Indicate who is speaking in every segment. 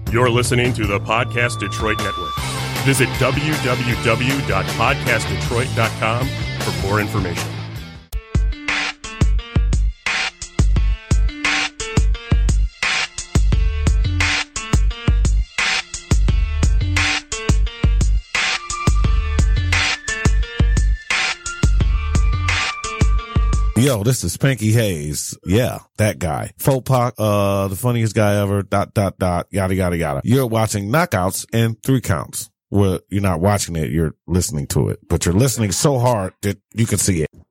Speaker 1: You're listening to the Podcast Detroit Network. Visit www.podcastdetroit.com for more information.
Speaker 2: Yo, this is Spanky Hayes. Yeah, that guy. Fopak, the funniest guy ever, ... yada, yada, yada. You're watching Knockouts and 3 Counts. Well, you're not watching it, you're listening to it. But you're listening so hard that you can see it.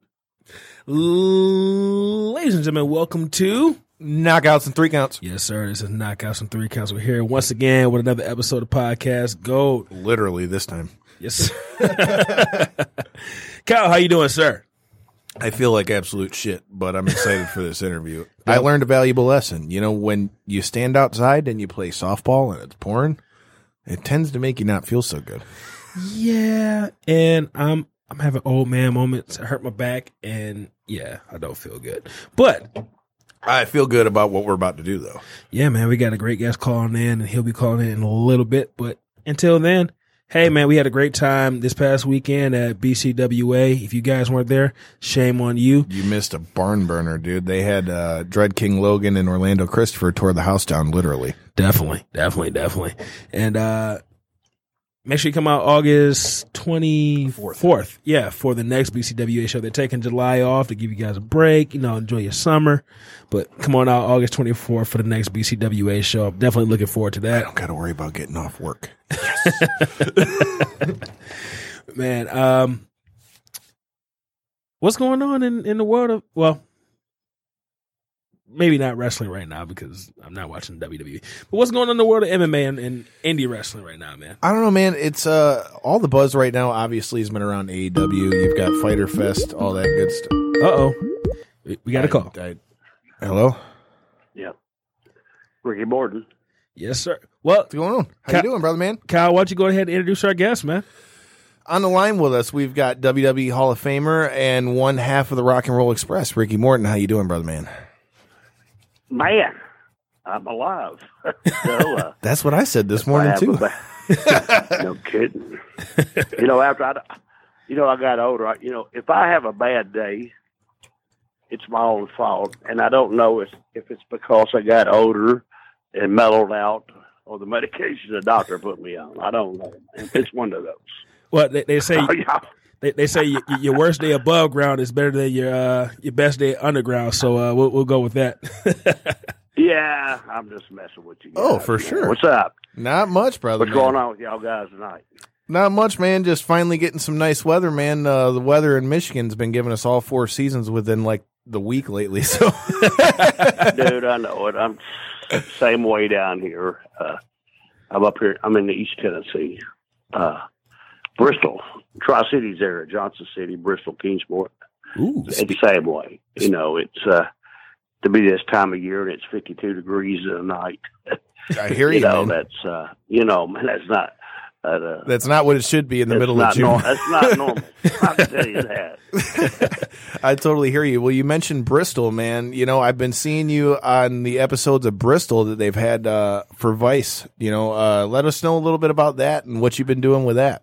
Speaker 3: Ladies and gentlemen, welcome to
Speaker 4: Knockouts and 3 Counts.
Speaker 3: Yes, sir. This is Knockouts and 3 Counts. We're here once again with another episode of Podcast Gold.
Speaker 4: Literally this time.
Speaker 3: Yes. Kyle, how you doing, sir?
Speaker 4: I feel like absolute shit, but I'm excited for this interview. I learned a valuable lesson. You know, when you stand outside and you play softball and it's pouring, it tends to make you not feel so good.
Speaker 3: Yeah, and I'm having old man moments. I hurt my back, and yeah, I don't feel good. But
Speaker 4: I feel good about what we're about to do, though.
Speaker 3: yeah, man, we got a great guest calling in, and he'll be calling in a little bit. But until then, hey, man, we had a great time this past weekend at BCWA. If you guys weren't there, shame on you.
Speaker 4: You missed a barn burner, dude. They had Dread King Logan and Orlando Christopher tore the house down, literally.
Speaker 3: Definitely. And make sure you come out August 24th. Yeah, for the next BCWA show. They're taking July off to give you guys a break, enjoy your summer. But come on out August 24th for the next BCWA show. I'm definitely looking forward to that.
Speaker 4: I don't got to worry about getting off work.
Speaker 3: Man, what's going on in the world of, well, maybe not wrestling right now because I'm not watching WWE, but what's going on in the world of MMA and indie wrestling right now, man?
Speaker 4: I don't know, man. It's all the buzz right now obviously has been around AEW. You've got Fyter Fest, all that good stuff.
Speaker 3: Uh-oh. We got a call.
Speaker 4: Hello?
Speaker 5: Yep. Ricky Morton.
Speaker 3: Yes, sir. Well,
Speaker 4: What's going on? How you doing, brother, man?
Speaker 3: Kyle, why don't you go ahead and introduce our guest, man?
Speaker 4: On the line with us, we've got WWE Hall of Famer and one half of the Rock and Roll Express, Ricky Morton. How you doing, brother, man?
Speaker 5: Man, I'm alive.
Speaker 4: That's what I said this morning, too.
Speaker 5: No kidding. After I got older, if I have a bad day, it's my own fault. And I don't know if it's because I got older and mellowed out or the medication the doctor put me on. I don't know. It's one of those.
Speaker 3: Well, they say they say your worst day above ground is better than your best day underground. So we'll go with that.
Speaker 5: Yeah, I'm just messing with you guys.
Speaker 4: Oh, for sure.
Speaker 5: What's up?
Speaker 4: Not much, brother.
Speaker 5: What's going on with y'all guys tonight?
Speaker 4: Not much, man. Just finally getting some nice weather, man. The weather in Michigan's been giving us all 4 seasons within like the week lately. So,
Speaker 5: dude, I know it. I'm same way down here. I'm up here. I'm in the East Tennessee, Bristol, Tri-Cities area, Johnson City, Bristol, Kingsport.
Speaker 3: Ooh,
Speaker 5: it's the same way. It's to be this time of year and it's 52 degrees in the night.
Speaker 4: I hear you, man.
Speaker 5: That's man, that's not.
Speaker 4: That's not what it should be in the middle of June.
Speaker 5: That's not normal. I can tell you that.
Speaker 4: I totally hear you. Well, you mentioned Bristol, man. I've been seeing you on the episodes of Bristol that they've had for Vice. Let us know a little bit about that and what you've been doing with that.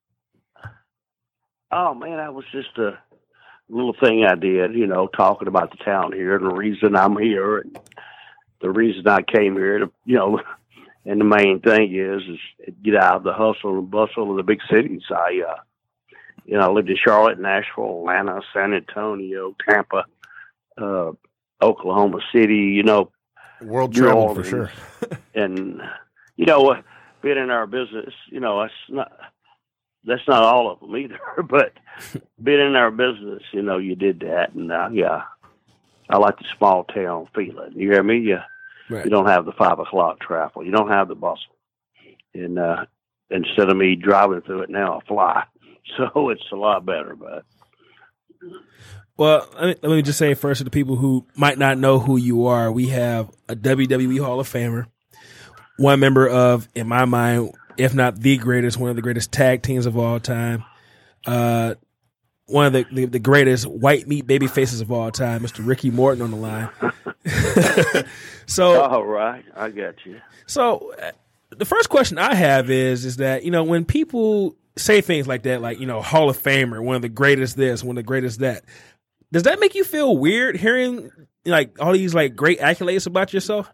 Speaker 5: Oh, man, that was just a little thing I did, talking about the town here and the reason I'm here and the reason I came here to, and the main thing is get out of the hustle and bustle of the big cities. I lived in Charlotte, Nashville, Atlanta, San Antonio, Tampa, Oklahoma City,
Speaker 4: World travel for sure.
Speaker 5: And, being in our business, that's not all of them either, but being in our business, you did that. And, I like the small town feeling. You hear me?
Speaker 3: Right.
Speaker 5: You don't have the 5 o'clock traffic. You don't have the bustle. And instead of me driving through it now, I fly. So it's a lot better. But
Speaker 3: well, let me just say first to the people who might not know who you are, we have a WWE Hall of Famer, one member of, in my mind, if not the greatest, one of the greatest tag teams of all time. One of the greatest white meat baby faces of all time, Mr. Ricky Morton on the line. So,
Speaker 5: all right, I got you.
Speaker 3: So, the first question I have is that, you know, when people say things like that, like, you know, Hall of Famer, one of the greatest this, one of the greatest that, does that make you feel weird hearing like all these like great accolades about yourself?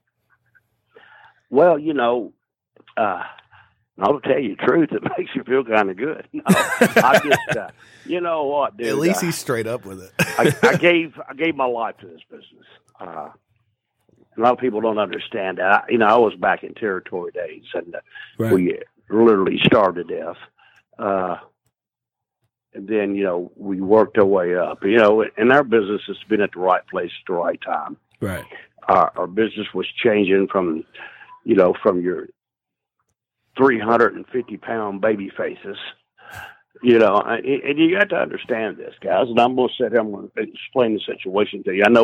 Speaker 5: Well, you know, I'll tell you the truth. It makes you feel kind of good. No, I just, you know what, dude?
Speaker 4: At least he's straight up with it.
Speaker 5: I gave my life to this business. A lot of people don't understand that. You know, I was back in territory days, and
Speaker 3: Right.
Speaker 5: we literally starved to death. And then, you know, we worked our way up. You know, and our business has been at the right place at the right time.
Speaker 3: Right.
Speaker 5: Our business was changing from, you know, from your 350-pound baby faces, you know, and you got to understand this, guys. And I'm going to sit here, I'm going to explain the situation to you. I know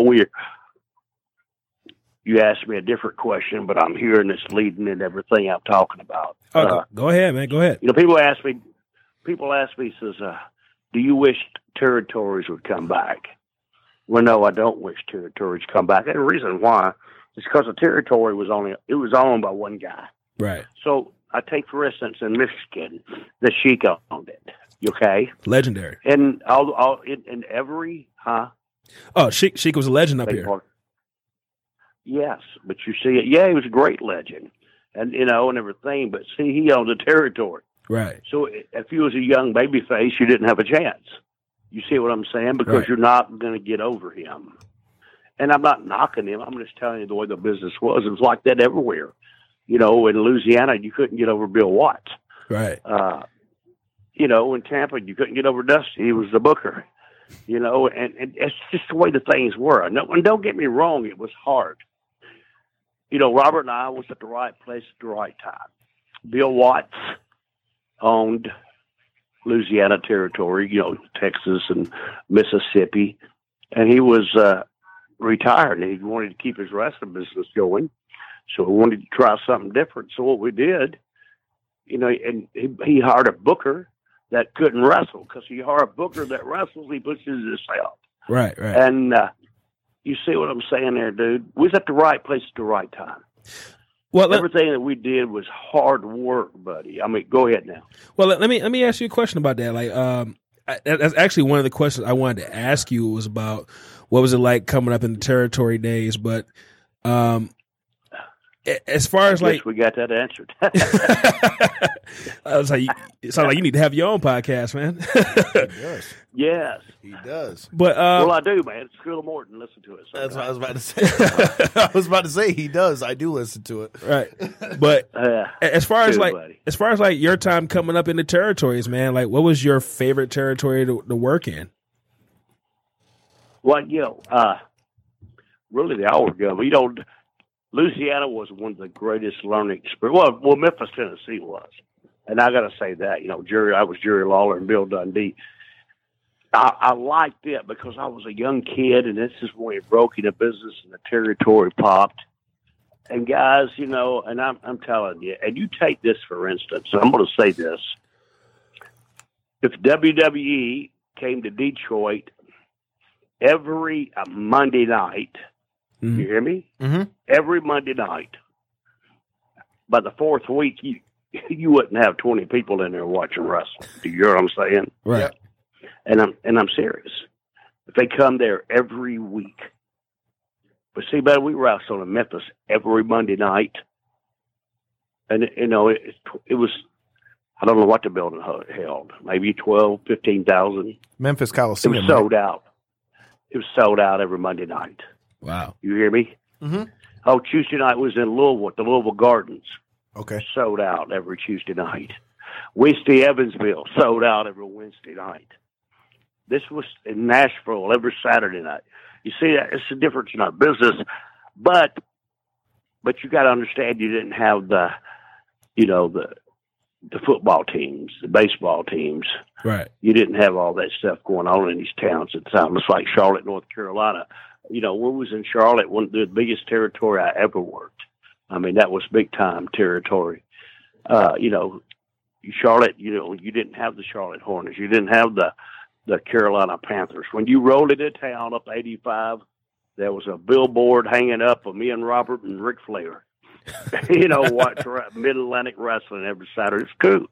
Speaker 5: you asked me a different question, but I'm hearing this leading in everything I'm talking about.
Speaker 3: Go ahead, man. Go ahead.
Speaker 5: You know, people ask me, says, do you wish territories would come back? Well, no, I don't wish territories to come back. And the reason why is because the territory was owned by one guy.
Speaker 3: Right.
Speaker 5: So I take, for instance, in Michigan, the Sheik owned it. Okay,
Speaker 3: Legendary.
Speaker 5: and all in every
Speaker 3: Oh, Sheik was a legend up here.
Speaker 5: Yes, but you see it. Yeah, he was a great legend, and you know, and everything. But see, he owned the territory.
Speaker 3: Right.
Speaker 5: So if you was a young baby face, you didn't have a chance. You see what I'm saying? Because
Speaker 3: Right.
Speaker 5: you're not going to get over him. And I'm not knocking him. I'm just telling you the way the business was. It was like that everywhere. You know, in Louisiana, you couldn't get over Bill Watts.
Speaker 3: Right.
Speaker 5: You know, in Tampa, you couldn't get over Dusty. He was the booker. You know, and it's just the way the things were. And don't get me wrong, it was hard. You know, Robert and I was at the right place at the right time. Bill Watts owned Louisiana territory, you know, Texas and Mississippi, and he was retired, and he wanted to keep his wrestling business going, so he wanted to try something different. So what we did, you know, and he hired a booker that couldn't wrestle, because he hired a booker that wrestles, he pushes himself.
Speaker 3: Right. Right.
Speaker 5: And you see what I'm saying there, dude? We was at the right place at the right time.
Speaker 3: Well,
Speaker 5: Everything that we did was hard work, buddy. I mean, go ahead now.
Speaker 3: Well, let me ask you a question about that. Like, that's actually one of the questions I wanted to ask you was about what was it like coming up in the territory days. But as far as like,
Speaker 5: Yes, we got that answered.
Speaker 3: I was like, it sounds like you need to have your own podcast, man.
Speaker 4: He does.
Speaker 5: Yes.
Speaker 4: He does.
Speaker 3: But
Speaker 5: Well, I do, man. School of Morton, listen to it.
Speaker 4: That's what I was about to say. I was about to say he does. I do listen to it.
Speaker 3: right, but as far as
Speaker 5: good,
Speaker 3: like
Speaker 5: buddy.
Speaker 3: as far as like your time coming up in the territories, man, like what was your favorite territory to work in?
Speaker 5: Well, you know, really they all were good. But, you know, Louisiana was one of the greatest learning experiences. Well, Memphis, Tennessee was. And I got to say that, you know, I was Jerry Lawler and Bill Dundee. I liked it because I was a young kid, and this is when it broke into business and the territory popped. And guys, you know, and I'm telling you, and you take this for instance, and I'm going to say this. If WWE came to Detroit every Monday night,
Speaker 3: Mhm.
Speaker 5: you hear me?
Speaker 4: Mm-hmm.
Speaker 5: Every Monday night, by the fourth week, you wouldn't have 20 people in there watching wrestling. Do you hear what I'm saying?
Speaker 3: Right.
Speaker 4: Yep.
Speaker 5: And I'm serious. If they come there every week, but see, buddy, we wrestled in Memphis every Monday night, and you know it was, I don't know what the building held, maybe 12, 15,000.
Speaker 4: Memphis
Speaker 5: It
Speaker 4: Coliseum.
Speaker 5: was sold out. It was sold out every Monday night.
Speaker 3: Wow.
Speaker 5: You hear me?
Speaker 4: Mm-hmm.
Speaker 5: Oh, Tuesday night was in Louisville, at the Louisville Gardens.
Speaker 4: Okay.
Speaker 5: Sold out every Tuesday night. Wednesday, Evansville, sold out every Wednesday night. This was in Nashville every Saturday night. You see, that it's a difference in our business, but you got to understand, you didn't have the football teams, the baseball teams.
Speaker 3: Right.
Speaker 5: You didn't have all that stuff going on in these towns at the time. It's like Charlotte, North Carolina. You know, when we was in Charlotte, one of the biggest territory I ever worked. I mean, that was big time territory. You know, Charlotte, you know, you didn't have the Charlotte Hornets. You didn't have the Carolina Panthers. When you rolled into town up 85, there was a billboard hanging up of me and Robert and Ric Flair. watch Mid-Atlantic Wrestling every Saturday. It's cool.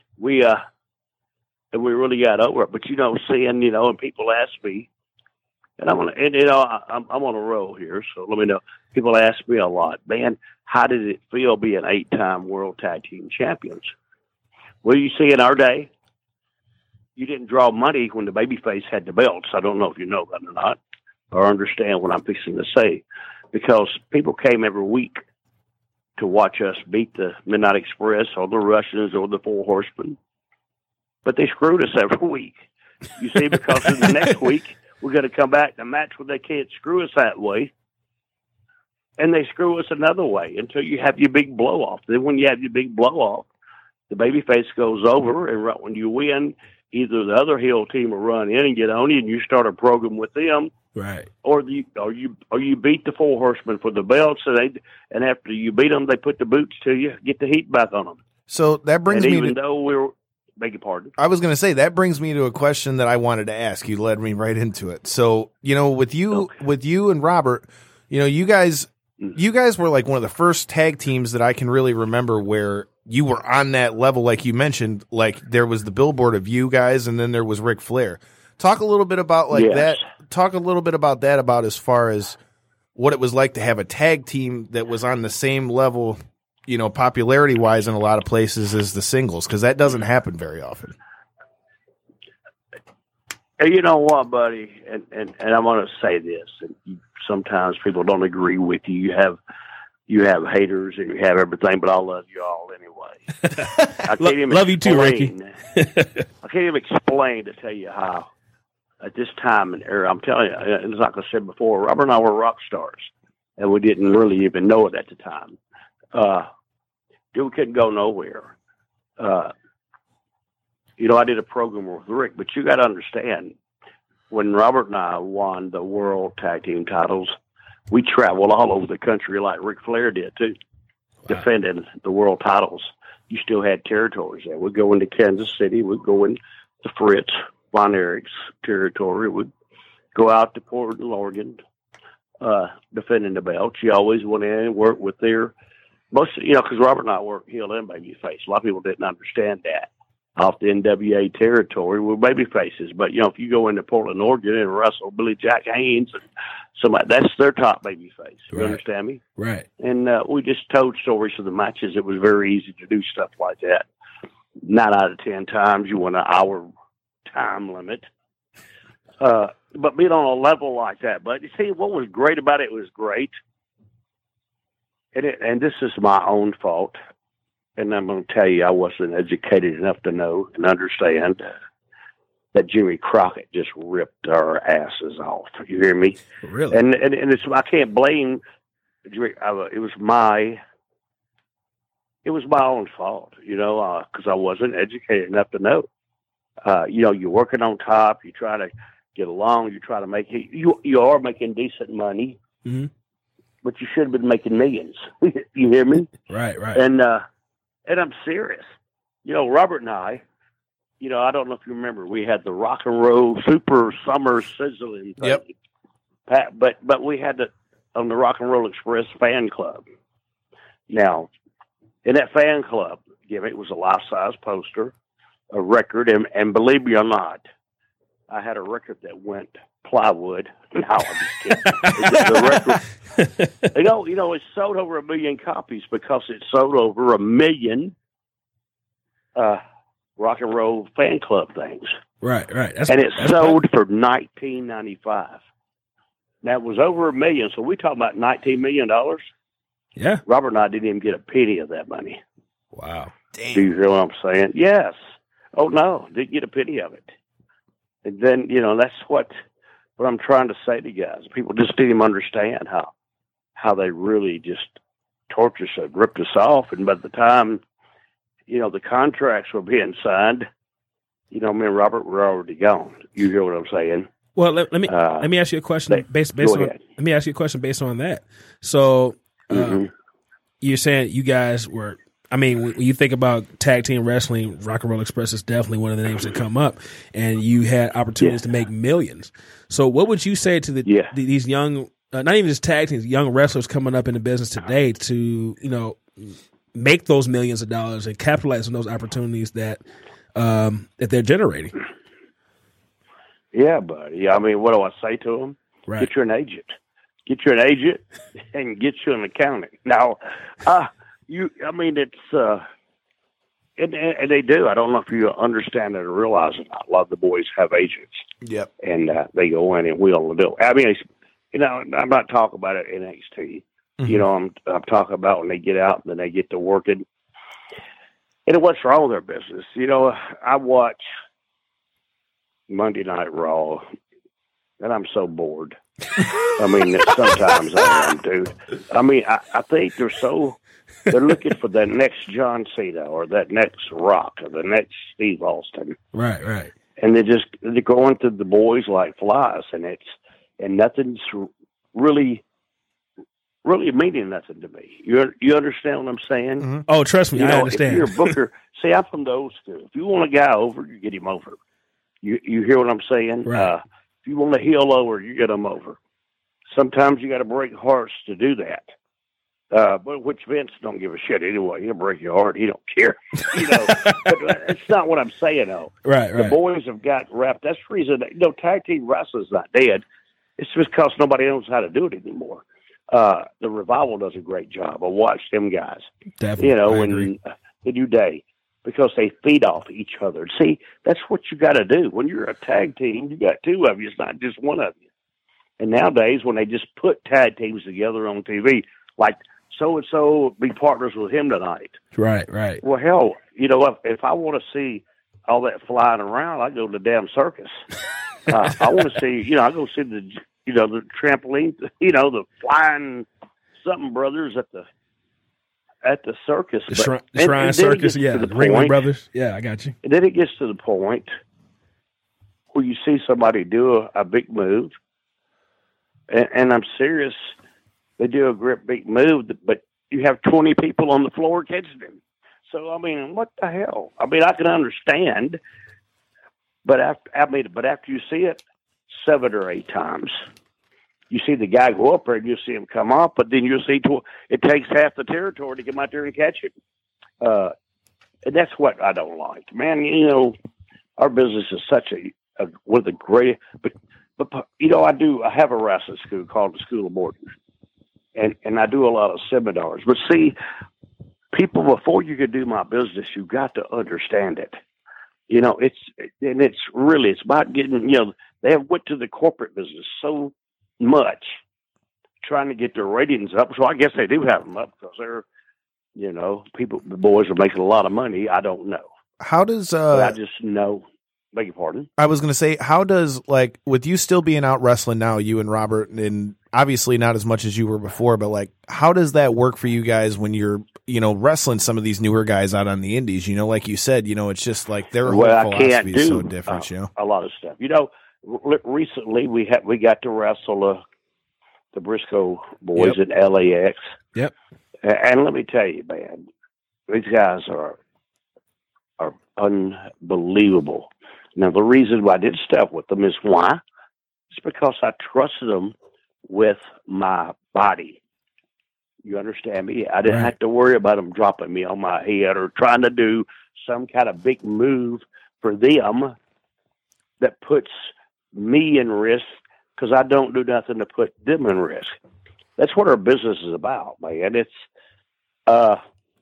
Speaker 5: And we really got over it. But, seeing, and people ask me, and I'm on a roll here, so let me know. People ask me a lot, man, how did it feel being 8-time World Tag Team Champions? Well, you see, in our day, you didn't draw money when the babyface had the belts. I don't know if you know that or not, or understand what I'm fixing to say, because people came every week to watch us beat the Midnight Express or the Russians or the Four Horsemen. But they screwed us every week. You see, because in the next week, we're going to come back to a match where they can't screw us that way. And they screw us another way until you have your big blow-off. Then when you have your big blow-off, the babyface goes over, and right when you win, either the other heel team will run in and get on you, and you start a program with them.
Speaker 3: Right.
Speaker 5: Or you beat the Four Horsemen for the belts, and after you beat them, they put the boots to you, get the heat back on them.
Speaker 4: So that brings me
Speaker 5: beg your pardon.
Speaker 4: I was going to say, that brings me to a question that I wanted to ask. You led me right into it. So, with you and Robert, you guys were like one of the first tag teams that I can really remember where you were on that level. Like you mentioned, like there was the billboard of you guys, and then there was Ric Flair. Talk a little bit about that. Talk a little bit about that, about as far as what it was like to have a tag team that was on the same level, popularity wise in a lot of places as the singles, because that doesn't happen very often.
Speaker 5: And you know what, buddy? And I'm going to say this, and sometimes people don't agree with you. You have haters and you have everything, but I love you all anyway. I can't even
Speaker 3: love you too, Ricky.
Speaker 5: I can't even explain to tell you how at this time and era, I'm telling you, it's like I said before, Robert and I were rock stars, and we didn't really even know it at the time. We couldn't go nowhere. I did a program with Rick, but you got to understand, when Robert and I won the World Tag Team titles, we traveled all over the country like Ric Flair did too, defending the world titles. You still had territories there. We'd go into Kansas City. We'd go into Fritz Von Erich's territory. We'd go out to Portland, Oregon, defending the belts. You always went in and worked with because Robert and I worked heel and babyface. A lot of people didn't understand that. Off the NWA territory, we're baby faces. But, if you go into Portland, Oregon and wrestle Billy Jack Haynes and somebody, that's their top baby face. You understand me?
Speaker 3: Right.
Speaker 5: And we just told stories of the matches. It was very easy to do stuff like that. 9 out of 10 times, you want an hour time limit. But being on a level like that. But you see, what was great about it was great. And this is my own fault. And I'm going to tell you, I wasn't educated enough to know and understand that Jimmy Crockett just ripped our asses off. You hear me?
Speaker 3: Really?
Speaker 5: And I can't blame Jimmy. It was my own fault, because I wasn't educated enough to know. You're working on top. You try to get along. You try to make it. You are making decent money, but you should have been making millions. You hear me?
Speaker 3: Right.
Speaker 5: And I'm serious. Robert and I, I don't know if you remember, we had the Rock and Roll Super Summer Sizzling thing.
Speaker 4: Yep.
Speaker 5: But we had on the Rock and Roll Express fan club. Now, in that fan club gimmick was a life-size poster, a record, and believe me or not, I had a record that went plywood. No, I'm just kidding. The record, it sold over 1 million copies because it sold over 1 million rock and roll fan club things.
Speaker 3: Right. That's
Speaker 5: sold for $19.95. That was over 1 million. So we talking about $19 million.
Speaker 3: Yeah.
Speaker 5: Robert and I didn't even get a penny of that money.
Speaker 3: Wow.
Speaker 4: Damn.
Speaker 5: Do you hear what I'm saying? Yes. Oh no, didn't get a penny of it. And then, that's what I'm trying to say to you guys. People just didn't even understand how they really just tortured us, ripped us off. And by the time, the contracts were being signed, me and Robert were already gone. You hear what I'm saying?
Speaker 3: Well, let me ask you a question based on. Let me ask you a question based on that. So, you're saying you guys were. I mean, when you think about tag team wrestling, Rock and Roll Express is definitely one of the names that come up, and you had opportunities to make millions. So what would you say to these young not even just tag teams, young wrestlers coming up in the business today to, make those millions of dollars and capitalize on those opportunities that they're generating.
Speaker 5: Yeah, buddy. I mean, what do I say to them?
Speaker 3: Right.
Speaker 5: Get you an agent. Get you an agent and get you an accountant. Now, it's, and they do. I don't know if you understand it or realize it. A lot of the boys have agents.
Speaker 4: Yep.
Speaker 5: And they go in and wheel the deal. I mean, I'm not talking about it in NXT. Mm-hmm. I'm talking about when they get out and then they get to working. And what's wrong with their business? I watch Monday Night Raw, and I'm so bored. I mean, sometimes I am, dude. I mean, I think they're looking for that next John Cena or that next Rock or the next Steve Austin.
Speaker 3: Right.
Speaker 5: And they're going through the boys like flies, and nothing's really meaning nothing to me. You understand what I'm saying?
Speaker 3: Mm-hmm. Oh, trust me, I understand.
Speaker 5: If you're a booker, see, I'm from the old school. If you want a guy over, you get him over. You hear what I'm saying?
Speaker 3: Right.
Speaker 5: If you want a heel over, you get him over. Sometimes you got to break hearts to do that. But which Vince don't give a shit anyway. He'll break your heart. He don't care. But it's not what I'm saying, though.
Speaker 3: Right.
Speaker 5: The boys have got wrapped. That's the reason, tag team wrestling's not dead. It's just because nobody knows how to do it anymore. The Revival does a great job. I watch them guys.
Speaker 3: Definitely.
Speaker 5: And the New Day, because they feed off each other. See, that's what you got to do. When you're a tag team, you got two of you. It's not just one of you. And nowadays, when they just put tag teams together on TV, like so-and-so be partners with him tonight.
Speaker 3: Right.
Speaker 5: Well, hell, if I want to see all that flying around, I go to the damn circus. I want to see, I go see the trampoline, the flying something brothers at the circus.
Speaker 3: The Shrine Circus, the Ringling Brothers. Yeah, I got you.
Speaker 5: And then it gets to the point where you see somebody do a big move, and I'm serious, they do a great big move, but you have 20 people on the floor catching them. So, I mean, what the hell? I mean, I can understand, but after you see it 7 or 8 times, you see the guy go up there and you see him come up, but then you see it takes half the territory to come out there and catch him. And that's what I don't like, man. Our business is such one of the great, but I have a wrestling school called the School of Morton, and I do a lot of seminars. But see, people, before you can do my business, you got to understand it. It's about getting. They have went to the corporate business so much trying to get their ratings up. So I guess they do have them up because they're, the boys are making a lot of money. I don't know.
Speaker 4: How does,
Speaker 5: I just know, beg your pardon.
Speaker 4: I was going to say, how does, with you still being out wrestling now, you and Robert, and obviously not as much as you were before, but how does that work for you guys when you're, wrestling some of these newer guys out on the indies? Like you said, it's just their whole philosophy is so different,
Speaker 5: a lot of stuff. Recently we got to wrestle the Briscoe boys at LAX.
Speaker 3: Yep.
Speaker 5: And let me tell you, man, these guys are unbelievable. Now, the reason why I did stuff with them is why? It's because I trusted them with my body. You understand me? I didn't have to worry about them dropping me on my head or trying to do some kind of big move for them that puts me in risk, because I don't do nothing to put them in risk. That's what our business is about, man. It's I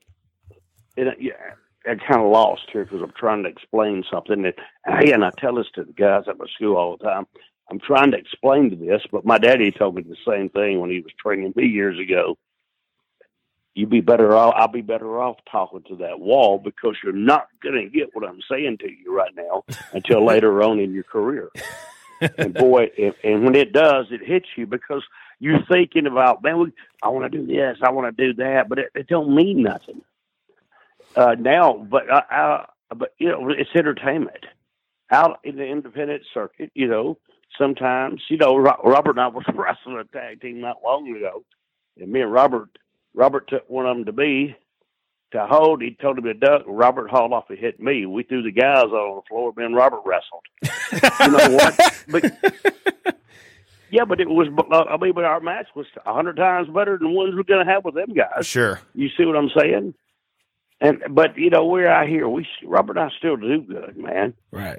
Speaker 5: kind of lost here because I'm trying to explain something that, and I tell this to the guys at my school all the time. I'm trying to explain to this, but my daddy told me the same thing when he was training me years ago. I'll be better off talking to that wall, because you're not going to get what I'm saying to you right now until later on in your career. And boy, and when it does, it hits you because you're thinking about, man, I want to do this, I want to do that, but it don't mean nothing now. But it's entertainment out in the independent circuit. Sometimes Robert and I was wrestling a tag team not long ago, and me and Robert took one of them to me to hold. He told him to duck. Robert hauled off and hit me. We threw the guys on the floor. Me and Robert wrestled. You know what? But Yeah, but it was. I mean, but our match was 100 times better than the ones we're going to have with them guys.
Speaker 4: Sure.
Speaker 5: You see what I'm saying? But you know, we're out here. Robert and I still do good, man.
Speaker 3: Right.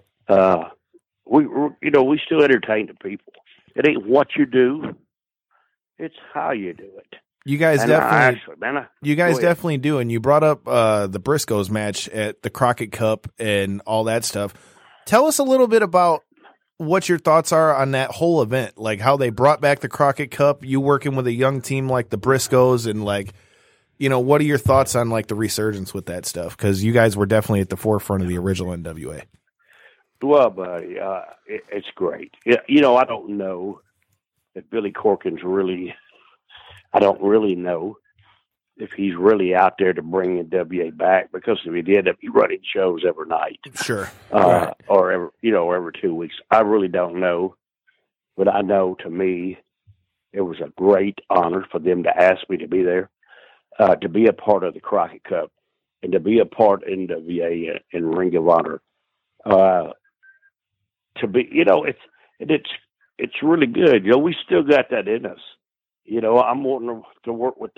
Speaker 5: We still entertain the people. It ain't what you do; it's how you do it.
Speaker 4: You guys
Speaker 5: And
Speaker 4: definitely, you guys
Speaker 5: go ahead.
Speaker 4: definitely do. And you brought up the Briscoes match at the Crockett Cup and all that stuff. Tell us a little bit about what your thoughts are on that whole event, like how they brought back the Crockett Cup, you working with a young team like the Briscoes, and like, you know, what are your thoughts on like the resurgence with that stuff? Because you guys were definitely at the forefront of the original NWA.
Speaker 5: Well, buddy, it's great. You know, I don't know if Billy Corgan's really. I don't really know if he's really out there to bring NWA back, because if he did, he'd be running shows every night.
Speaker 4: Sure.
Speaker 5: Or every 2 weeks. I really don't know, but I know, to me, it was a great honor for them to ask me to be there, to be a part of the Crockett Cup, and to be a part of NWA in Ring of Honor. To be, you know, it's really good. You know, we still got that in us. You know, I'm wanting to work with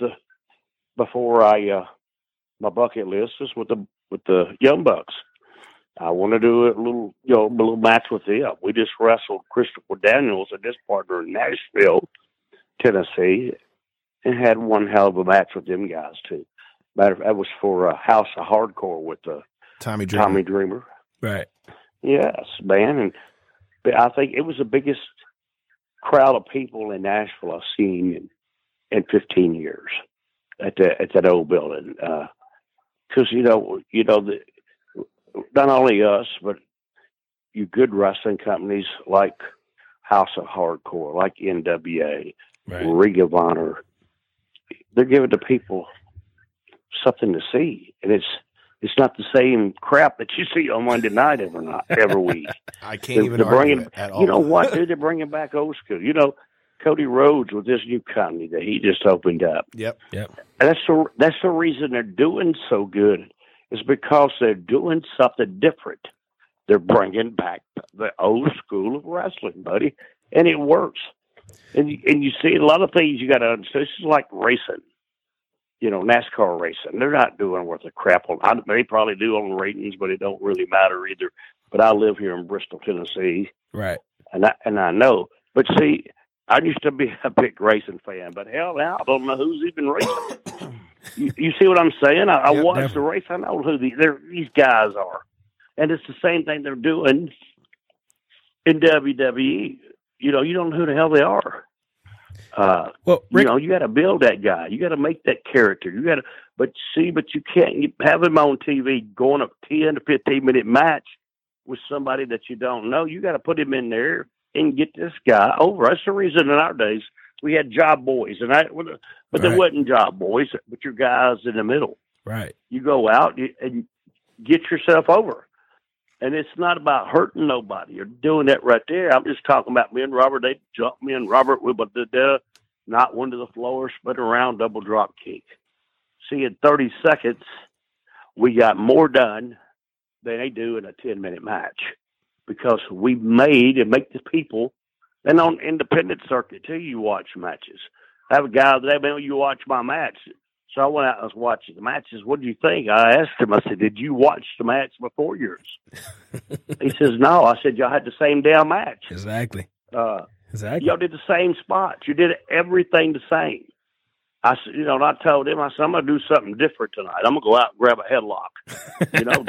Speaker 5: my bucket list is with the Young Bucks. I want to do a little match with them. We just wrestled Christopher Daniels and his partner in Nashville, Tennessee, and had one hell of a match with them guys too. Matter of fact, that was for House of Hardcore with
Speaker 4: Tommy Dreamer.
Speaker 3: Right.
Speaker 5: Yes, man, and I think it was the biggest crowd of people in Nashville I've seen in 15 years at that old building. Because not only us, but you good wrestling companies like House of Hardcore, like NWA,
Speaker 3: Right.
Speaker 5: Ring of Honor, they're giving the people something to see, and it's not the same crap that you see on Monday night every week.
Speaker 4: I can't even argue it at all.
Speaker 5: You know what, dude? They're bringing back old school. You know, Cody Rhodes with this new company that he just opened up.
Speaker 4: Yep.
Speaker 5: And that's the reason they're doing so good, is because they're doing something different. They're bringing back the old school of wrestling, buddy, and it works. And you see a lot of things you got to understand. This is like racing. You know, NASCAR racing. They're not doing worth a crap on. They probably do on ratings, but it don't really matter either. But I live here in Bristol, Tennessee,
Speaker 3: Right.
Speaker 5: and I know. But see, I used to be a big racing fan, but hell, now I don't know who's even racing. you see what I'm saying? I
Speaker 3: Yep,
Speaker 5: watch
Speaker 3: definitely.
Speaker 5: the race. I know who these guys are, and it's the same thing they're doing in WWE. You know, you don't know who the hell they are.
Speaker 3: Well, Rick,
Speaker 5: you know, you got to build that guy. You got to make that character. You got to, but you can't have him on TV going a 10 to 15 minute match with somebody that you don't know. You got to put him in there and get this guy over. That's the reason in our days we had job boys, but there wasn't job boys, but your guys in the middle.
Speaker 3: right.
Speaker 5: You go out and get yourself over. And it's not about hurting nobody. You're doing that right there. I'm just talking about me and Robert. They jumped me and Robert with not one to the floor, spin around, double drop kick. See, in 30 seconds, we got more done than they do in a 10-minute match, because we make the people. And on independent circuit too, you watch matches. I have a guy that you watch my match. So I went out and was watching the matches. What do you think? I asked him, I said, did you watch the match before yours? He says, no. I said, y'all had the same damn match.
Speaker 3: Exactly. Exactly.
Speaker 5: Y'all did the same spots. You did everything the same. I said, and I told him, I said, I'm going to do something different tonight. I'm going to go out and grab a headlock.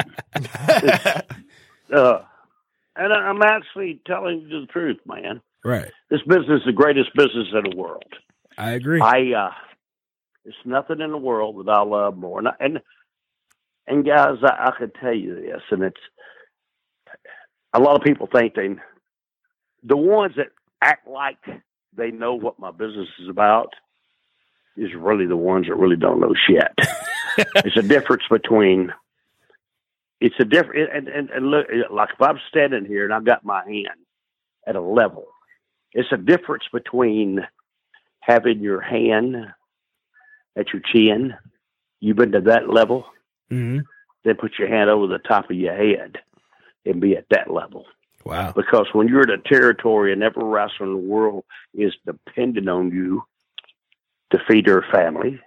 Speaker 5: Damn. And I'm actually telling you the truth, man.
Speaker 3: Right.
Speaker 5: This business is the greatest business in the world.
Speaker 3: I agree.
Speaker 5: There's nothing in the world that I love more. And guys, I could tell you this, and it's a lot of people think the ones that act like they know what my business is about is really the ones that really don't know shit. It's a difference between. It's a different, and look, like if I'm standing here and I've got my hand at a level, it's a difference between having your hand at your chin, you've been to that level,
Speaker 3: Mm-hmm.
Speaker 5: then put your hand over the top of your head and be at that level.
Speaker 3: Wow.
Speaker 5: Because when you're in a territory and every wrestler in the world is dependent on you to feed their family,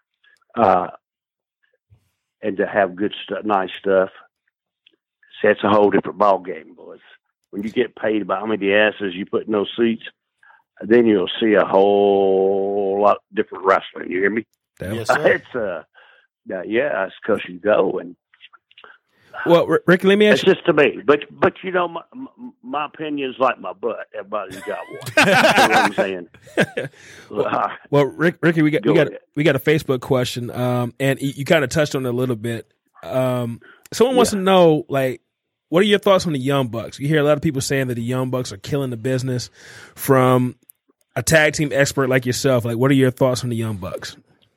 Speaker 5: and to have good stuff, nice stuff, see, that's a whole different ball game, boys. When you get paid by how many asses you put in those seats, then you'll see a whole lot different wrestling. You hear me?
Speaker 4: Yes, sir.
Speaker 5: It's it's because you go and.
Speaker 3: Well, Ricky, let me ask
Speaker 5: It's just to me, but you know, my opinion is like my butt. Everybody's got one. You know what I'm saying?
Speaker 3: Well, Ricky, we got
Speaker 5: Go ahead.
Speaker 3: a Facebook question, and you kind of touched on it a little bit. Someone wants to know, like, what are your thoughts on the Young Bucks? You hear a lot of people saying that the Young Bucks are killing the business. From a tag team expert like yourself, like, what are your thoughts on the Young Bucks?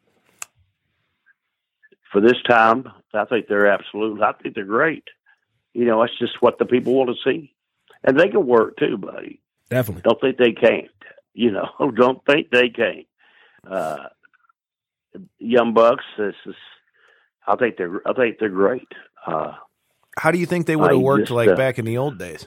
Speaker 5: For this time, I think they're I think they're great. You know, it's just what the people want to see. And they can work too, buddy.
Speaker 3: Definitely.
Speaker 5: Don't think they can't. You know, don't think they can't. Young Bucks, I think they're great.
Speaker 4: How do you think they would have worked back in the old days?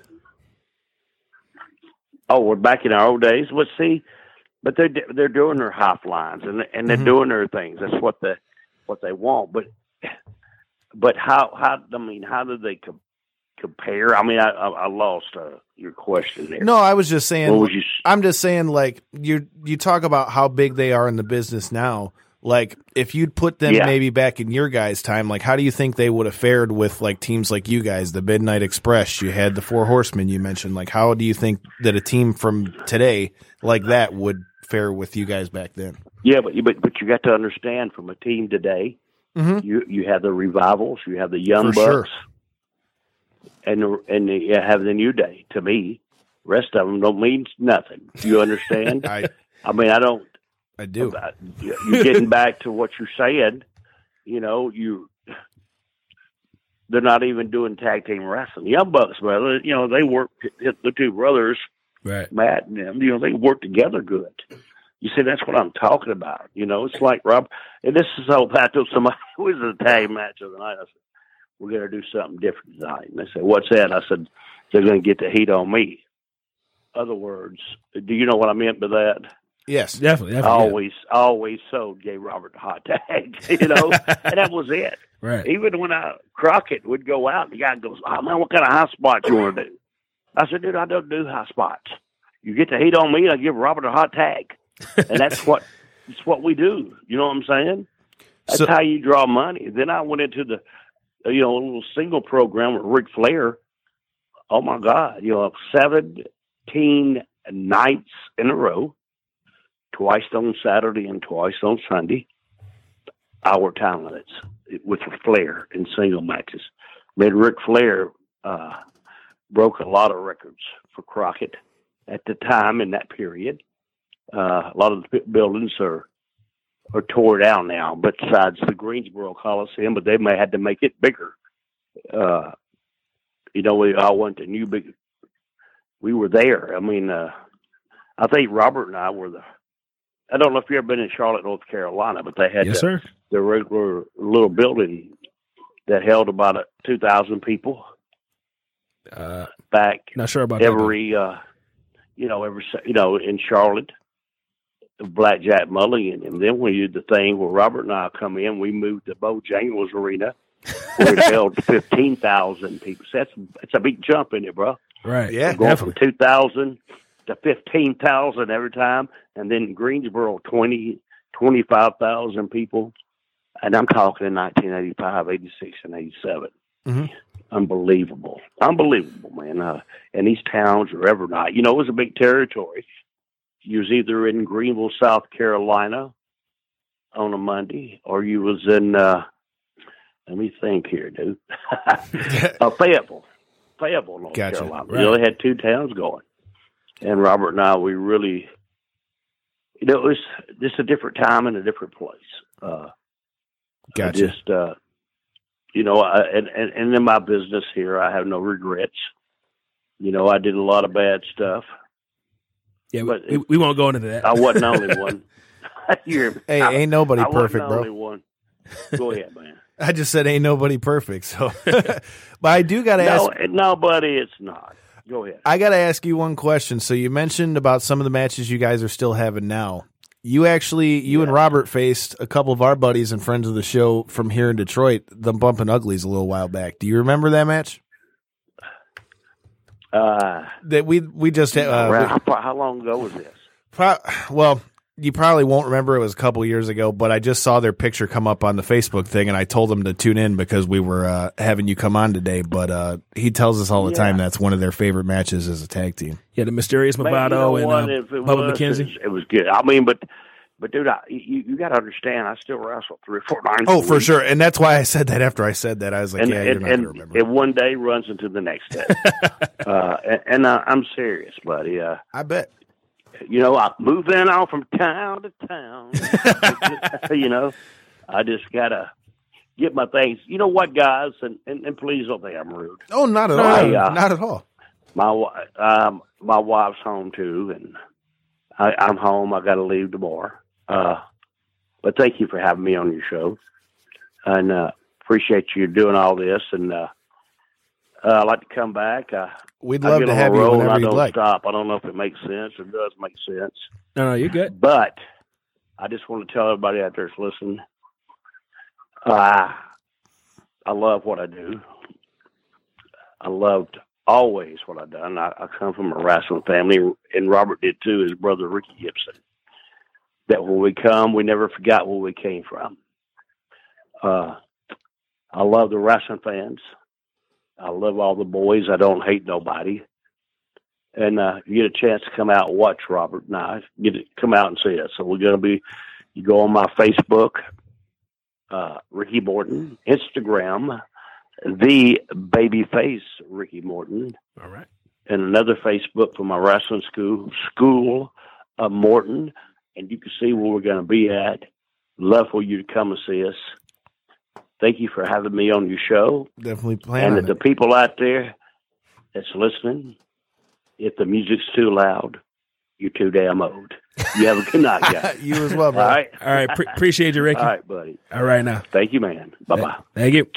Speaker 5: Oh, we're back in our old days. Well, see, but they're doing their hop lines and they're doing their things. That's what they want. But how do they compare? I mean, I lost your question there.
Speaker 4: No, I was just saying.
Speaker 5: What was you?
Speaker 4: I'm just saying, like, you talk about how big they are in the business now. Like, if you'd put them maybe back in your guys' time, like, how do you think they would have fared with, like, teams like you guys, the Midnight Express? You had the Four Horsemen you mentioned. Like, how do you think that a team from today like that would fare with you guys back then? Yeah,
Speaker 5: but you got to understand, from a team today, you have the Revivals, you have the Young Bucks, and you have the New Day. To me, rest of them don't mean nothing. You understand? I mean, I don't.
Speaker 4: I do.
Speaker 5: You're getting back to what you're saying. You know, they're not even doing tag team wrestling. Young Bucks, brother, you know, they work, the two brothers,
Speaker 3: right?
Speaker 5: Matt and them, you know, they work together good. You see, that's what I'm talking about. You know, it's like Rob, and this is how I told somebody, it was a tag match of the night. I said, we're going to do something different tonight. And they said, what's that? I said, they're going to get the heat on me. Other words, do you know what I meant by that?
Speaker 4: Yes,
Speaker 3: definitely.
Speaker 5: Always sold gave Robert the hot tag, you know, and that was it.
Speaker 3: Right.
Speaker 5: Even when Crockett would go out, the guy goes, "Oh man, what kind of high spots you want to do?" I said, "Dude, I don't do high spots. You get the heat on me, I give Robert a hot tag," and that's what we do. You know what I'm saying? That's how you draw money. Then I went into the, a little single program with Ric Flair. Oh my God, 17 nights in a row. Twice on Saturday and twice on Sunday, our time limits with Flair in single matches. Made Ric Flair broke a lot of records for Crockett at the time in that period. A lot of the buildings are tore down now, but besides the Greensboro Coliseum, but they may had to make it bigger. We all went to New Big. We were there. I mean, I think Robert and I were I don't know if you've ever been in Charlotte, North Carolina, but they had the regular little building that held about 2,000 people. Back
Speaker 3: not sure about
Speaker 5: every in Charlotte, Blackjack Mulligan, and then we did the thing where Robert and I come in. We moved to Bojangles Arena, where it held 15,000 people. So that's a big jump in it, bro.
Speaker 3: Right?
Speaker 4: Yeah,
Speaker 5: going
Speaker 3: definitely.
Speaker 5: from 2,000 to 15,000 every time, and then Greensboro 25,000 people, and I'm talking in 1985, 86, and 87.
Speaker 4: Mm-hmm.
Speaker 5: Unbelievable, man. And these towns are ever not. It was a big territory. You was either in Greenville, South Carolina, on a Monday, or you was in. Let me think here, dude. Fayetteville, North Carolina.
Speaker 3: Right.
Speaker 5: We only had two towns going. And Robert and I, we really, it was just a different time and a different place.
Speaker 4: Gotcha.
Speaker 5: And in my business here, I have no regrets. I did a lot of bad stuff.
Speaker 3: Yeah,
Speaker 5: but
Speaker 3: we won't go into that.
Speaker 5: I wasn't the only one.
Speaker 4: Ain't nobody perfect, bro.
Speaker 5: Only one. Go ahead, man.
Speaker 4: I just said ain't nobody perfect. So, but I do got to ask.
Speaker 5: No, buddy, it's not. Go ahead.
Speaker 4: I got to ask you one question. So you mentioned about some of the matches you guys are still having now. You and Robert faced a couple of our buddies and friends of the show from here in Detroit, the Bumpin' Uglies, a little while back. Do you remember that match? That we just had.
Speaker 5: How long ago was this?
Speaker 4: Well, you probably won't remember. It was a couple years ago, but I just saw their picture come up on the Facebook thing, and I told them to tune in because we were having you come on today. But he tells us all the time that's one of their favorite matches as a tag team.
Speaker 3: Yeah, the Mysterious Movado and Bubba McKenzie.
Speaker 5: It was good. I mean, but dude, you got to understand, I still wrestle 3 or 4 nights.
Speaker 4: Oh, for sure, and that's why I said that. After I said that, I was like, you're not going to remember.
Speaker 5: And one day runs into the next day. I'm serious, buddy.
Speaker 4: I bet.
Speaker 5: I move in on from town to town. I just got to get my things. You know what, guys? And please don't think I'm rude.
Speaker 4: Oh, not at all. Not at all.
Speaker 5: My wife's home, too, and I'm home. I got to leave tomorrow. But thank you for having me on your show. And appreciate you doing all this. And I'd like to come back.
Speaker 4: We'd love to have you whenever you'd like.
Speaker 5: Stop. I don't know if it makes sense or does make sense.
Speaker 3: No, you're good.
Speaker 5: But I just want to tell everybody out there that's listening, I love what I do. I loved always what I've done. I come from a wrestling family, and Robert did too, his brother Ricky Gibson. That when we come, we never forgot where we came from. I love the wrestling fans. I love all the boys. I don't hate nobody. And you get a chance to come out and watch Robert and I. Come out and see it. So we're going to be, you go on my Facebook, Ricky Morton, Instagram, the Babyface Ricky Morton.
Speaker 3: All right.
Speaker 5: And another Facebook for my wrestling school of Morton. And you can see where we're going to be at. Love for you to come and see us. Thank you for having me on your show.
Speaker 4: Definitely plan on
Speaker 5: it. And the people out there that's listening, if the music's too loud, you're too damn old. You have a good night, guys.
Speaker 4: You as well, bro.
Speaker 5: All right.
Speaker 3: All right. Appreciate you, Ricky.
Speaker 5: All right, buddy.
Speaker 3: All right, now.
Speaker 5: Thank you, man. Bye-bye.
Speaker 3: Thank you.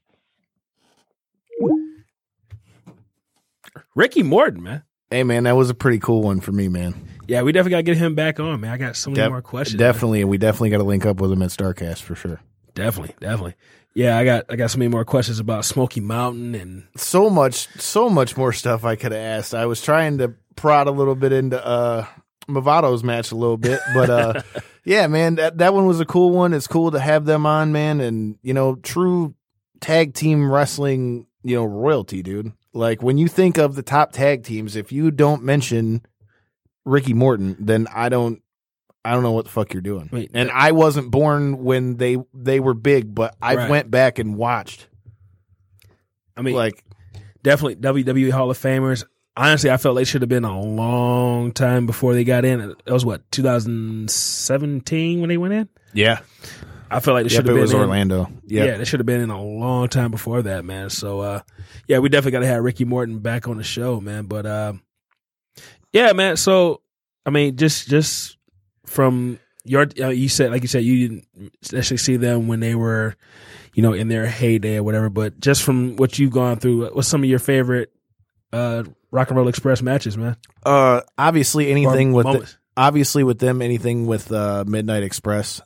Speaker 3: Ricky Morton, man.
Speaker 4: Hey, man, that was a pretty cool one for me, man.
Speaker 3: Yeah, we definitely got to get him back on, man. I got so many more questions.
Speaker 4: Definitely, man. And we definitely got to link up with him at StarCast for sure.
Speaker 3: Definitely. Yeah, I got so many more questions about Smoky Mountain and
Speaker 4: so much more stuff I could have asked. I was trying to prod a little bit into Movado's match a little bit, but yeah, man, that one was a cool one. It's cool to have them on, man, and true tag team wrestling, royalty, dude. Like when you think of the top tag teams, if you don't mention Ricky Morton, then I don't know what the fuck you're doing.
Speaker 3: Wait,
Speaker 4: and I wasn't born when they were big, but I went back and watched.
Speaker 3: I mean, like definitely WWE Hall of Famers. Honestly, I felt they should have been a long time before they got in. It was 2017 when they went in?
Speaker 4: Yeah.
Speaker 3: I feel like they should have been
Speaker 4: it was Orlando. Yep.
Speaker 3: Yeah, they should have been in a long time before that, man. So, yeah, we definitely got to have Ricky Morton back on the show, man. But, yeah, man. So, I mean, just from your, you said you didn't actually see them when they were, in their heyday or whatever. But just from what you've gone through, what's some of your favorite Rock and Roll Express matches, man?
Speaker 4: Obviously anything with them, anything with Midnight Express.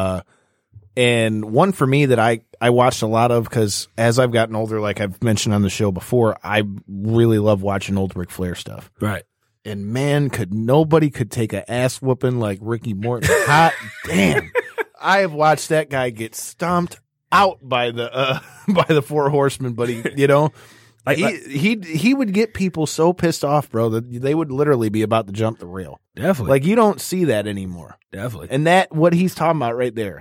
Speaker 4: And one for me that I watched a lot of because as I've gotten older, like I've mentioned on the show before, I really love watching old Ric Flair stuff.
Speaker 3: Right.
Speaker 4: And man, nobody could take an ass whooping like Ricky Morton. Hot damn. I have watched that guy get stomped out by the Four Horsemen, but he would get people so pissed off, bro, that they would literally be about to jump the rail.
Speaker 3: Definitely.
Speaker 4: Like you don't see that anymore.
Speaker 3: Definitely.
Speaker 4: And what he's talking about right there,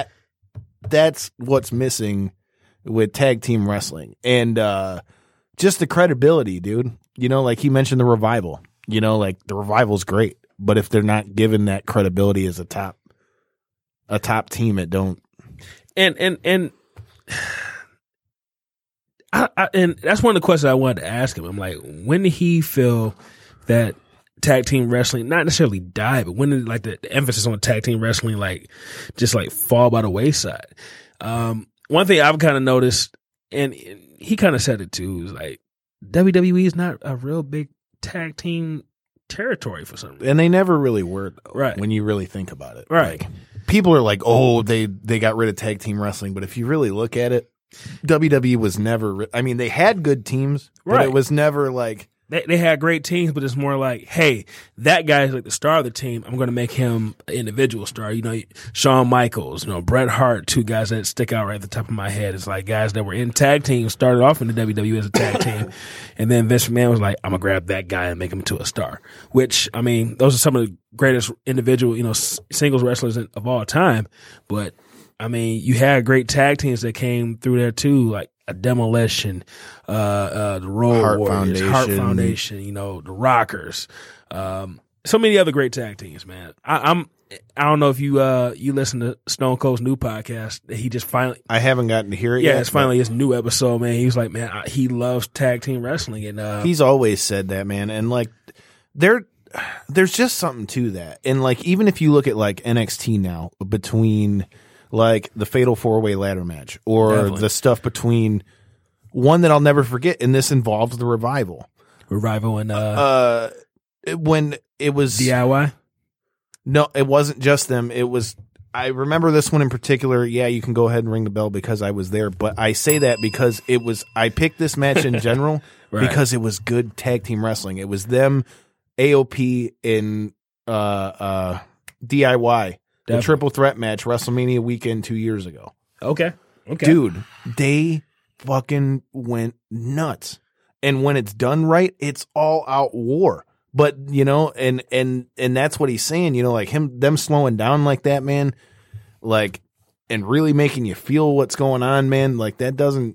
Speaker 4: that's what's missing with tag team wrestling. And just the credibility, dude. Like he mentioned the Revival. Like the Revival's great, but if they're not given that credibility as a top team, it don't.
Speaker 3: And that's one of the questions I wanted to ask him. I'm like, when did he feel that tag team wrestling not necessarily die, but when did the emphasis on tag team wrestling just fall by the wayside? One thing I've kind of noticed, and he kind of said it too, is WWE is not a real big tag team territory for some reason.
Speaker 4: And they never really were, though,
Speaker 3: Right.
Speaker 4: when you really think about it.
Speaker 3: Right.
Speaker 4: Like, people are like, oh, they got rid of tag team wrestling. But if you really look at it, WWE was never, I mean, they had good teams, but
Speaker 3: Right.
Speaker 4: it was never like,
Speaker 3: They had great teams, but it's more like, hey, that guy's like the star of the team. I'm going to make him an individual star. You know, Shawn Michaels, you know, Bret Hart, two guys that stick out right at the top of my head. It's like guys that were in tag teams, started off in the WWE as a tag team. And then Vince McMahon was like, I'm going to grab that guy and make him into a star. Which, I mean, those are some of the greatest individual, you know, singles wrestlers of all time. But, I mean, you had great tag teams that came through there too, like a Demolition, the Road
Speaker 4: Heart
Speaker 3: Warriors,
Speaker 4: Foundation.
Speaker 3: Heart Foundation, you know, the Rockers, so many other great tag teams, man. I don't know if you listen to Stone Cold's new podcast. He just finally,
Speaker 4: I haven't gotten to hear it yet.
Speaker 3: it's finally his new episode, man. He was like, man, he loves tag team wrestling, and
Speaker 4: He's always said that, man. And like, there's just something to that. And like, even if you look at like NXT now, between like the Fatal 4-Way ladder match or
Speaker 3: Definitely.
Speaker 4: the stuff between one that I'll never forget, and this involves the Revival.
Speaker 3: Revival and
Speaker 4: When it was
Speaker 3: DIY.
Speaker 4: No, it wasn't just them. It was, I remember this one in particular. Yeah, you can go ahead and ring the bell because I was there. But I say that because I picked this match in general
Speaker 3: Right.
Speaker 4: because it was good tag team wrestling. It was them, AOP, and DIY. The
Speaker 3: Definitely.
Speaker 4: triple threat match, WrestleMania weekend 2 years ago.
Speaker 3: Okay.
Speaker 4: Dude, they fucking went nuts. And when it's done right, it's all out war. But, you know, and that's what he's saying, you know, like them slowing down like that, man, like, and really making you feel what's going on, man, like that doesn't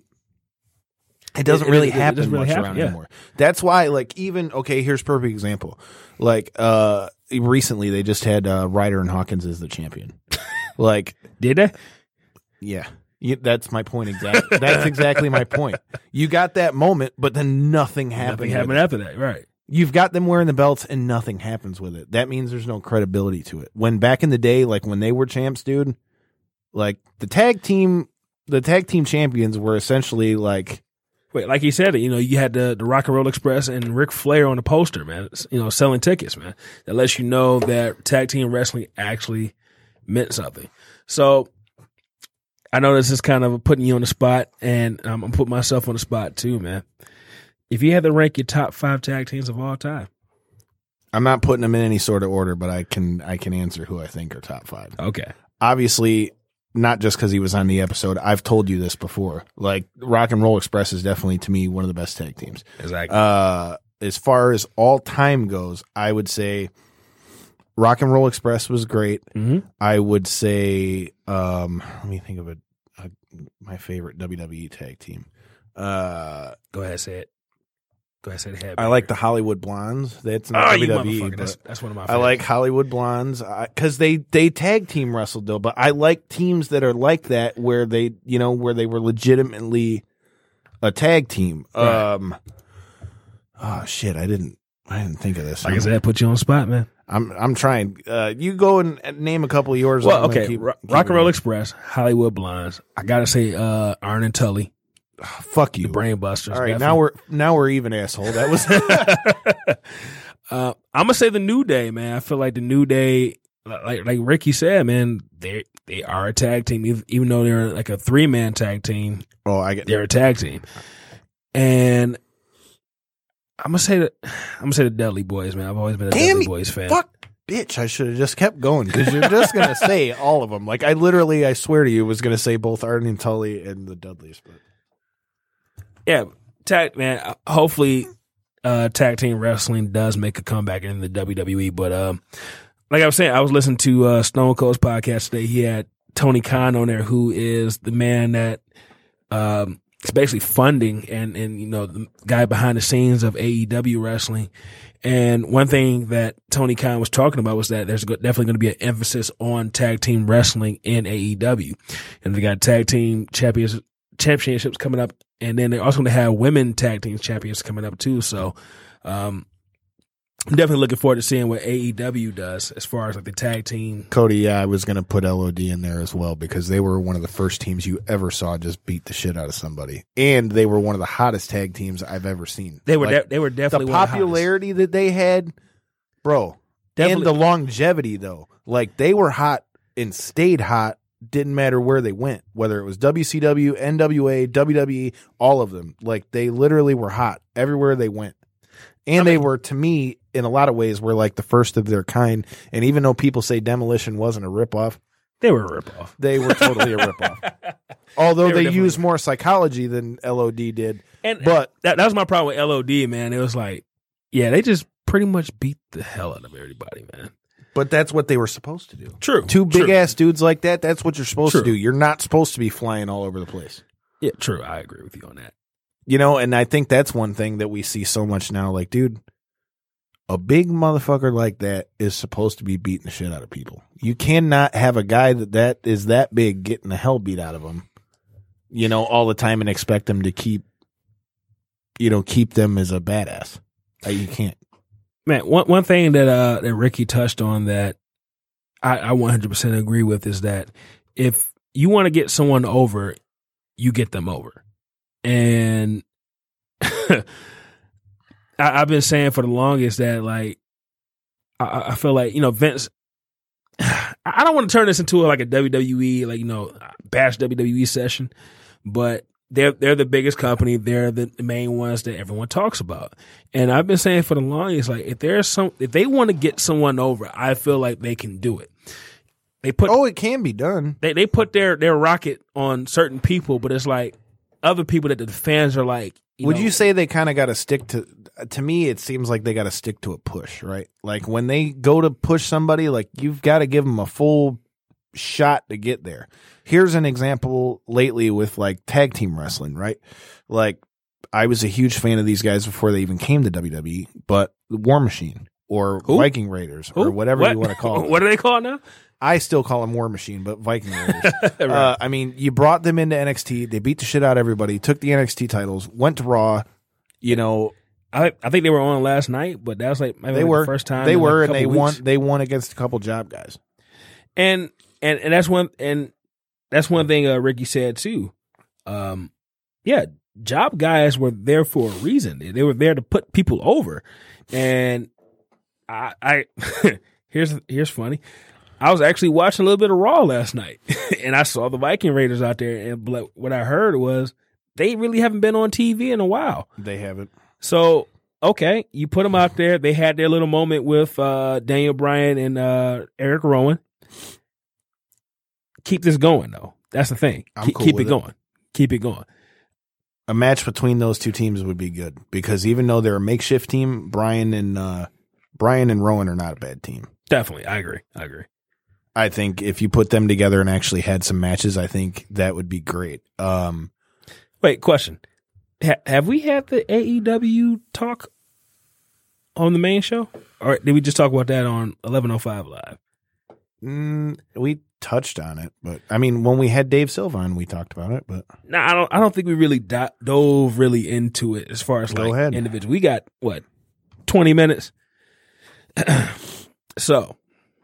Speaker 4: really happen
Speaker 3: doesn't really
Speaker 4: much
Speaker 3: happen,
Speaker 4: around
Speaker 3: yeah.
Speaker 4: anymore. That's why, like, even, okay, here's a perfect example. Like, recently they just had Ryder and Hawkins as the champion. Like,
Speaker 3: Did they?
Speaker 4: yeah. That's my point exactly. That's exactly my point. You got that moment, but then nothing happened.
Speaker 3: Nothing
Speaker 4: with
Speaker 3: happened
Speaker 4: it.
Speaker 3: after that, right?
Speaker 4: You've got them wearing the belts and nothing happens with it. That means there's no credibility to it. When back in the day, like when they were champs, dude, like the tag team champions were essentially like,
Speaker 3: Wait, like he said, you know, you had the Rock and Roll Express and Ric Flair on the poster, man. You know, selling tickets, man. That lets you know that tag team wrestling actually meant something. So I know this is kind of putting you on the spot, and I'm gonna put myself on the spot too, man. If you had to rank your top 5 tag teams of all time,
Speaker 4: I'm not putting them in any sort of order, but I can answer who I think are top 5.
Speaker 3: okay,
Speaker 4: Obviously, not just because he was on the episode. I've told you this before. Like, Rock and Roll Express is definitely, to me, one of the best tag teams.
Speaker 3: exactly.
Speaker 4: As far as all time goes, I would say Rock and Roll Express was great.
Speaker 3: Mm-hmm.
Speaker 4: I would say, let me think of my favorite WWE tag team.
Speaker 3: Go ahead, say it. Go ahead, say the
Speaker 4: I like the Hollywood Blondes. That's not
Speaker 3: you
Speaker 4: WWE.
Speaker 3: motherfucker.
Speaker 4: But
Speaker 3: That's one of my
Speaker 4: I
Speaker 3: favorites.
Speaker 4: like Hollywood Blondes because they tag team wrestled though. But I like teams that are like that where they were legitimately a tag team.
Speaker 3: Right.
Speaker 4: Oh shit! I didn't think of this.
Speaker 3: Like I said, put you on the spot, man.
Speaker 4: I'm trying. You go and name a couple of yours.
Speaker 3: Well,
Speaker 4: I'm gonna
Speaker 3: okay,
Speaker 4: keep
Speaker 3: Rock and
Speaker 4: going.
Speaker 3: Roll Express, Hollywood Blondes. I gotta say, Arn and Tully,
Speaker 4: Fuck you.
Speaker 3: the Brain Busters.
Speaker 4: All right,
Speaker 3: definitely.
Speaker 4: now we're even, asshole. That was
Speaker 3: I'm gonna say the New Day, man. I feel like the New Day, like Ricky said, man, they are a tag team, even though they're like a 3-man tag team.
Speaker 4: oh I get
Speaker 3: They're a tag team, and I'm gonna say the Dudley Boys, man. I've always been a
Speaker 4: Damn
Speaker 3: Dudley
Speaker 4: it.
Speaker 3: Boys fan.
Speaker 4: fuck. Bitch, I should have just kept going because you're just going to say all of them. Like, I swear to you, was going to say both Arn and Tully and the Dudleys. But
Speaker 3: Yeah, tag man. Hopefully, tag team wrestling does make a comeback in the WWE. But like I was saying, I was listening to Stone Cold's podcast today. He had Tony Khan on there, who is the man that is basically funding and you know the guy behind the scenes of AEW wrestling. And one thing that Tony Khan was talking about was that there's definitely going to be an emphasis on tag team wrestling in AEW, and they got tag team championships coming up. And then they're also going to have women tag team champions coming up too. So, I'm definitely looking forward to seeing what AEW does as far as like the tag team.
Speaker 4: Cody, yeah, I was going to put LOD in there as well because they were one of the first teams you ever saw just beat the shit out of somebody, and they were one of the hottest tag teams I've ever seen.
Speaker 3: They were they were definitely
Speaker 4: the
Speaker 3: one of the
Speaker 4: popularity that they had, bro,
Speaker 3: Definitely.
Speaker 4: and the longevity though. Like they were hot and stayed hot. Didn't matter where they went, whether it was WCW, NWA, WWE, all of them. Like they literally were hot everywhere they went. And they were, to me, in a lot of ways, were like the first of their kind. And even though people say Demolition wasn't a ripoff,
Speaker 3: They were a ripoff.
Speaker 4: they were totally a ripoff. Although
Speaker 3: They were
Speaker 4: they
Speaker 3: definitely-
Speaker 4: used more psychology than LOD did.
Speaker 3: And
Speaker 4: But
Speaker 3: that was my problem with LOD, man. It was like, yeah, they just pretty much beat the hell out of everybody, man.
Speaker 4: but that's what they were supposed to do.
Speaker 3: True.
Speaker 4: Two big ass dudes like that, that's what you're supposed
Speaker 3: True.
Speaker 4: to do. You're not supposed to be flying all over the place.
Speaker 3: Yeah, true. I agree with you on that.
Speaker 4: You know, and I think that's one thing that we see so much now. Like, dude, a big motherfucker like that is supposed to be beating the shit out of people. You cannot have a guy that is that big getting the hell beat out of him, you know, all the time and expect him to keep them as a badass. You can't.
Speaker 3: Man, one thing that Ricky touched on that I 100% agree with is that if you want to get someone over, you get them over. And I've been saying for the longest that, like, I feel like, Vince, I don't want to turn this into like a WWE, like, bash WWE session, but they're the biggest company. They're the main ones that everyone talks about. And I've been saying for the longest, like, if they want to get someone over, I feel like they can do it.
Speaker 4: It can be done.
Speaker 3: They put their rocket on certain people, but it's like other people that the fans are like.
Speaker 4: Would you say they kind of got to stick to me, it seems like they got to stick to a push, right? Like when they go to push somebody, like you've got to give them a full shot to get there. Here's an example lately with like tag team wrestling, right? Like I was a huge fan of these guys before they even came to WWE, but War Machine or
Speaker 3: Who?
Speaker 4: Viking Raiders or whatever you want to call them.
Speaker 3: What are they called now?
Speaker 4: I still call them War Machine, but Viking Raiders. I mean, you brought them into NXT. They beat the shit out of everybody, took the NXT titles, went to Raw,
Speaker 3: I think they were on last night, but that was like maybe the first time
Speaker 4: They
Speaker 3: in
Speaker 4: were,
Speaker 3: a
Speaker 4: and
Speaker 3: couple
Speaker 4: they
Speaker 3: weeks.
Speaker 4: won. They won against a couple job guys.
Speaker 3: And that's one thing Ricky said too. Job guys were there for a reason. They were there to put people over. And I here's funny. I was actually watching a little bit of Raw last night, and I saw the Viking Raiders out there. And what I heard was they really haven't been on TV in a while.
Speaker 4: They haven't.
Speaker 3: So, okay, you put them out there. They had their little moment with Daniel Bryan and Eric Rowan. Keep this going, though. That's the thing.
Speaker 4: I'm cool
Speaker 3: Keep
Speaker 4: with
Speaker 3: it going. Keep it going.
Speaker 4: A match between those two teams would be good because even though they're a makeshift team, Bryan and Rowan are not a bad team.
Speaker 3: Definitely, I agree.
Speaker 4: I think if you put them together and actually had some matches, I think that would be great.
Speaker 3: Wait, question. Have we had the AEW talk on the main show? Or did we just talk about that on 1105 Live?
Speaker 4: We touched on it, but I mean, when we had Dave Silva on, we talked about it. But
Speaker 3: No, I don't think we really dove really into it as far as
Speaker 4: Go
Speaker 3: like
Speaker 4: ahead.
Speaker 3: individual. We got 20 minutes. So,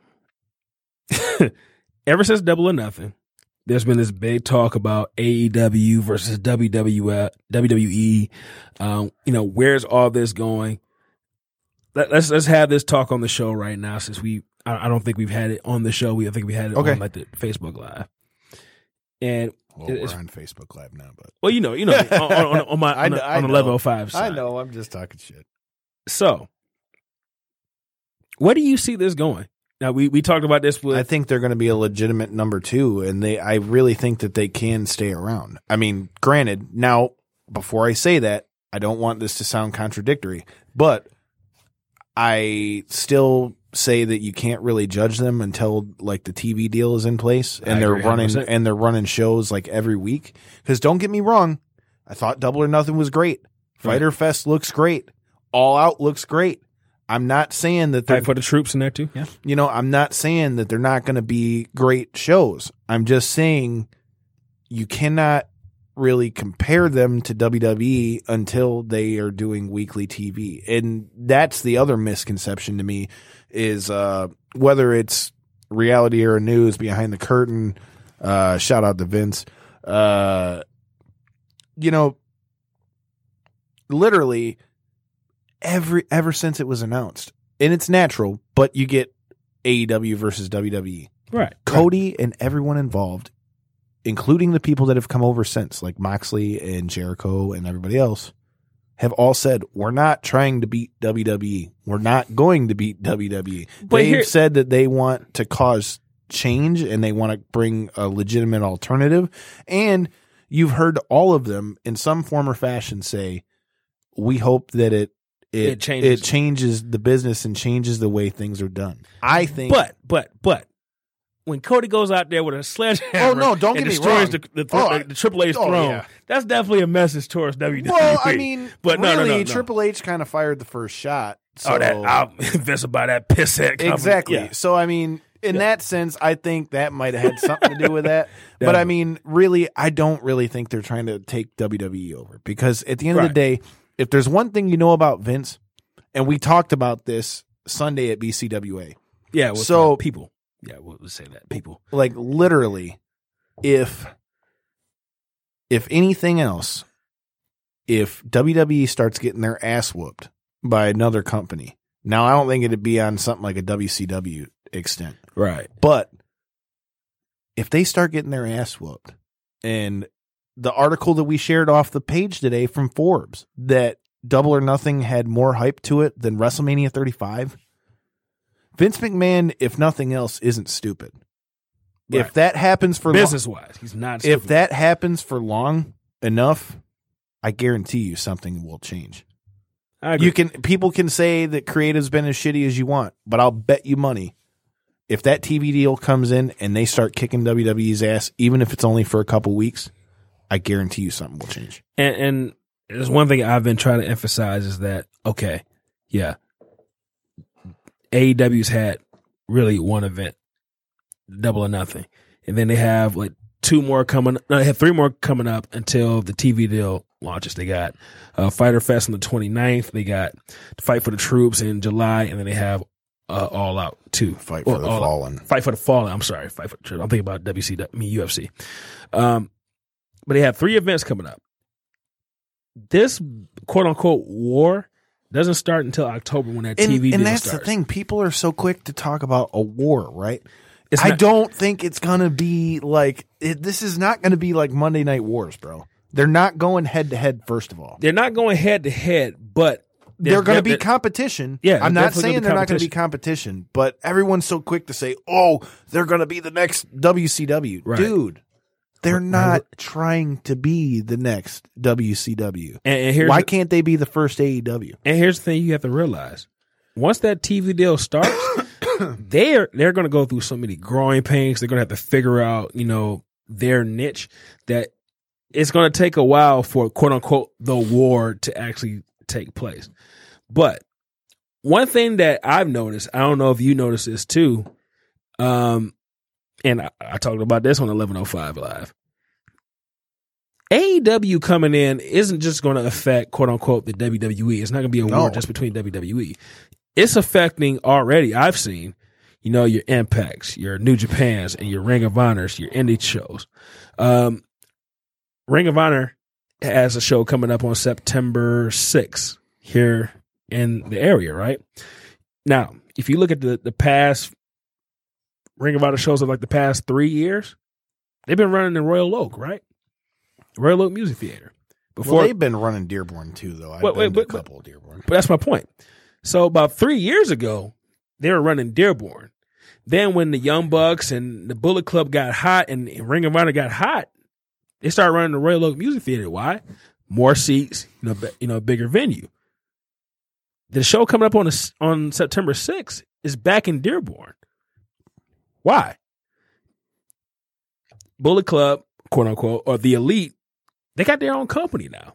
Speaker 3: ever since Double or Nothing, there's been this big talk about AEW versus WWE. Where's all this going? Let's have this talk on the show right now, since I don't think we've had it on the show. I think we had it on like the Facebook Live. And
Speaker 4: we're on Facebook Live now. But
Speaker 3: on my on 1105 side.
Speaker 4: I know. I'm just talking shit.
Speaker 3: So, where do you see this going? Now we talked about this with.
Speaker 4: I think they're going to be a legitimate number two, and I really think that they can stay around. I mean, granted, now before I say that, I don't want this to sound contradictory, but I still say that you can't really judge them until like the TV deal is in place and they're running shows like every week. Because don't get me wrong, I thought Double or Nothing was great. Fyter Fest looks great. All Out looks great. I'm not saying that
Speaker 3: Fight for the Troops in there too. Yeah.
Speaker 4: I'm not saying that they're not going to be great shows. I'm just saying you cannot really compare them to WWE until they are doing weekly TV. And that's the other misconception to me is whether it's reality or news, behind the curtain, shout out to Vince, literally ever since it was announced, and it's natural, but you get AEW versus WWE.
Speaker 3: Right.
Speaker 4: Cody and everyone involved, including the people that have come over since, like Moxley and Jericho and everybody else, have all said, we're not trying to beat WWE. We're not going to beat WWE. They've said that they want to cause change and they want to bring a legitimate alternative. And you've heard all of them in some form or fashion say, we hope that it changes the business and changes the way things are done. I think.
Speaker 3: But when Cody goes out there with a sledgehammer,
Speaker 4: don't get me
Speaker 3: destroys
Speaker 4: wrong,
Speaker 3: the Triple H's throne,
Speaker 4: yeah.
Speaker 3: That's definitely a message towards WWE.
Speaker 4: Well, I mean,
Speaker 3: but
Speaker 4: really,
Speaker 3: no.
Speaker 4: Triple H kind of fired the first shot. So.
Speaker 3: I'll invest about that pisshead company.
Speaker 4: Exactly.
Speaker 3: Yeah.
Speaker 4: So, I mean, in that sense, I think that might have had something to do with that. But, I mean, really, I don't really think they're trying to take WWE over. Because at the end of the day, if there's one thing you know about Vince, and we talked about this Sunday at BCWA.
Speaker 3: Yeah,
Speaker 4: so
Speaker 3: people. Yeah, we'll say that. People.
Speaker 4: Like, literally, if anything else, if WWE starts getting their ass whooped by another company, now I don't think it'd be on something like a WCW extent.
Speaker 3: Right.
Speaker 4: But if they start getting their ass whooped, and the article that we shared off the page today from Forbes, that Double or Nothing had more hype to it than WrestleMania 35, Vince McMahon, if nothing else, isn't stupid. Right. If that happens for
Speaker 3: business-wise, he's not stupid.
Speaker 4: If that happens for long enough, I guarantee you something will change.
Speaker 3: I agree.
Speaker 4: People can say that creative's been as shitty as you want, but I'll bet you money if that TV deal comes in and they start kicking WWE's ass, even if it's only for a couple weeks, I guarantee you something will change.
Speaker 3: And there's one thing I've been trying to emphasize is that, okay, yeah, AEW's had really one event, Double or Nothing. And then they have like they have 3 more coming up until the TV deal launches. They got Fyter Fest on the 29th. They got Fight for the Troops in July. And then they have All Out too.
Speaker 4: Fight for the Fallen.
Speaker 3: I'm sorry. Fight for the Troops. I'm thinking about UFC. But they have 3 events coming up. This quote unquote war doesn't start until October when that TV deal
Speaker 4: and that's
Speaker 3: starts.
Speaker 4: The thing. People are so quick to talk about a war, right? I don't think it's going to be like this is not going to be like Monday Night Wars, bro. They're not going head to head, first of all.
Speaker 3: They're not going head to head, but
Speaker 4: they're going to be competition.
Speaker 3: Yeah,
Speaker 4: I'm not saying they're not going to be competition, but everyone's so quick to say, "Oh, they're going to be the next WCW."
Speaker 3: Right.
Speaker 4: Dude, they're not trying to be the next WCW.
Speaker 3: And
Speaker 4: why can't they be the first AEW?
Speaker 3: And here's the thing you have to realize. Once that TV deal starts, they're going to go through so many growing pains. They're going to have to figure out, their niche, that it's going to take a while for quote unquote the war to actually take place. But one thing that I've noticed, I don't know if you noticed this too, and I talked about this on 1105 Live. AEW coming in isn't just going to affect quote unquote the WWE. It's not going to be a war just between WWE. It's affecting already. I've seen, your Impacts, your New Japans, and your Ring of Honors, your indie shows. Ring of Honor has a show coming up on September 6th here in the area, right? Now, if you look at the past Ring of Honor shows of like the past 3 years, they've been running in Royal Oak, right? Royal Oak Music Theater.
Speaker 4: Well, they've been running Dearborn too, though. I've been to a couple of Dearborn.
Speaker 3: But that's my point. So about 3 years ago, they were running Dearborn. Then when the Young Bucks and the Bullet Club got hot and Ring of Honor got hot, they started running the Royal Oak Music Theater. Why? More seats, a bigger venue. The show coming up on September 6th is back in Dearborn. Why? Bullet Club, quote unquote, or the Elite, they got their own company now.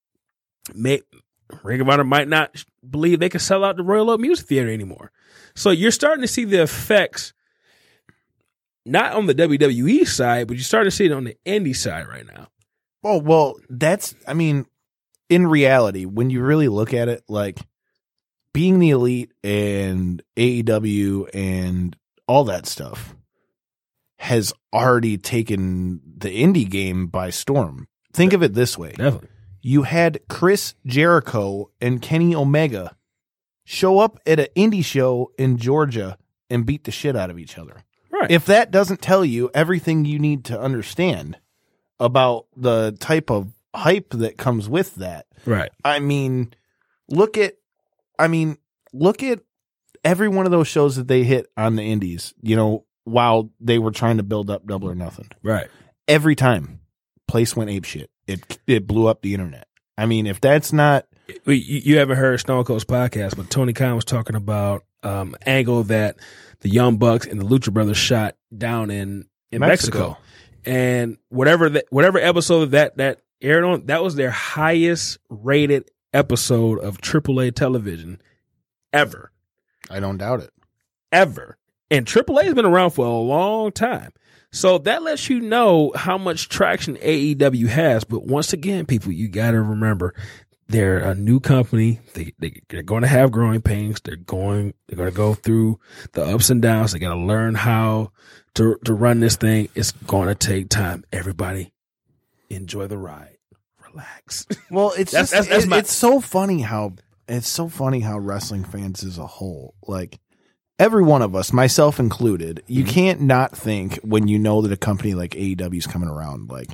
Speaker 3: Ring of Honor might not believe they can sell out the Royal Oak Music Theater anymore. So you're starting to see the effects, not on the WWE side, but you're starting to see it on the indie side right now.
Speaker 4: Oh, well, I mean, in reality, when you really look at it, like being the Elite and AEW and all that stuff has already taken the indie game by storm. Think of it this way.
Speaker 3: Definitely.
Speaker 4: You had Chris Jericho and Kenny Omega show up at an indie show in Georgia and beat the shit out of each other.
Speaker 3: Right.
Speaker 4: If that doesn't tell you everything you need to understand about the type of hype that comes with that.
Speaker 3: Right.
Speaker 4: I mean, look at every one of those shows that they hit on the indies, you know, while they were trying to build up Double or Nothing.
Speaker 3: Right.
Speaker 4: Every time, place went apeshit. It blew up the internet. I mean, if that's not...
Speaker 3: You haven't heard Stone Cold's podcast, but Tony Khan was talking about angle that the Young Bucks and the Lucha Brothers shot down in Mexico. And whatever episode that aired on, that was their highest rated episode of AAA television ever.
Speaker 4: I don't doubt it.
Speaker 3: Ever. And AAA has been around for a long time. So that lets you know how much traction AEW has. But once again, people, you got to remember, they're a new company. They're going to have growing pains. They're going to go through the ups and downs. They got to learn how to run this thing. It's going to take time. Everybody, enjoy the ride. Relax.
Speaker 4: Well, it's so funny how wrestling fans as a whole, like every one of us, myself included, you can't not think when you know that a company like AEW is coming around, like,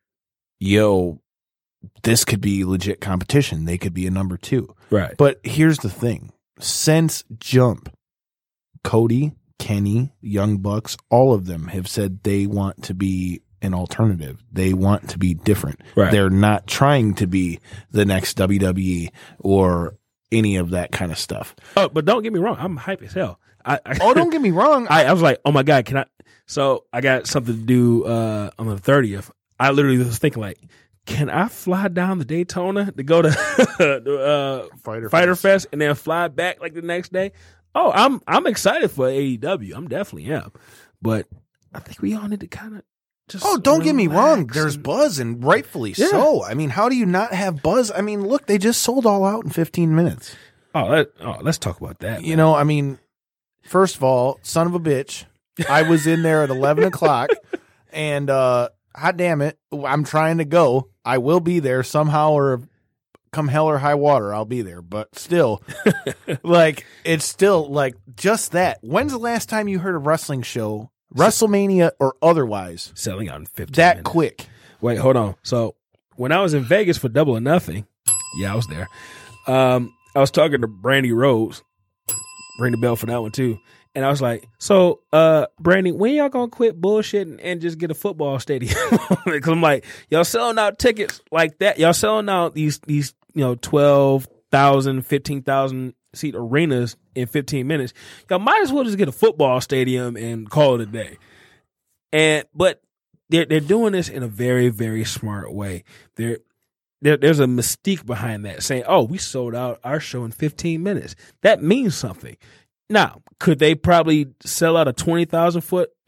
Speaker 4: yo, this could be legit competition. They could be a number 2.
Speaker 3: Right.
Speaker 4: But here's the thing. Since Jump, Cody, Kenny, Young Bucks, all of them have said they want to be an alternative. They want to be different.
Speaker 3: Right.
Speaker 4: They're not trying to be the next WWE or any of that kind of stuff.
Speaker 3: Oh, but don't get me wrong. I'm hype as hell.
Speaker 4: Don't get me wrong.
Speaker 3: I was like, oh my God, can I? So I got something to do on the 30th. I literally was thinking like, can I fly down to Daytona to go to Fighter Fest and then fly back like the next day? Oh, I'm excited for AEW. I'm definitely am. But I think we all need to kind of just
Speaker 4: don't get me wrong. There's buzz, and rightfully so. I mean, how do you not have buzz? I mean, look, they just sold All Out in 15 minutes.
Speaker 3: Let's talk about that.
Speaker 4: You know, I mean, first of all, son of a bitch, I was in there at 11 o'clock, and hot damn it, I'm trying to go. I will be there somehow, or come hell or high water, I'll be there. But still, like, it's still like just that. When's the last time you heard a wrestling show, WrestleMania or otherwise,
Speaker 3: selling out in 15
Speaker 4: that
Speaker 3: minutes?
Speaker 4: Quick?
Speaker 3: Wait, hold on. So when I was in Vegas for Double or Nothing, I was there. I was talking to Brandy Rose, ring the bell for that one too. And I was like, so, Brandy, when y'all gonna quit bullshitting and just get a football stadium? Because I'm like, y'all selling out tickets like that. Y'all selling out these 12,000, 15,000 seat arenas in 15 minutes. Y'all might as well just get a football stadium and call it a day. But they're doing this in a very, very smart way. There's a mystique behind that, saying, oh, we sold out our show in 15 minutes. That means something. Now, could they probably sell out a 20,000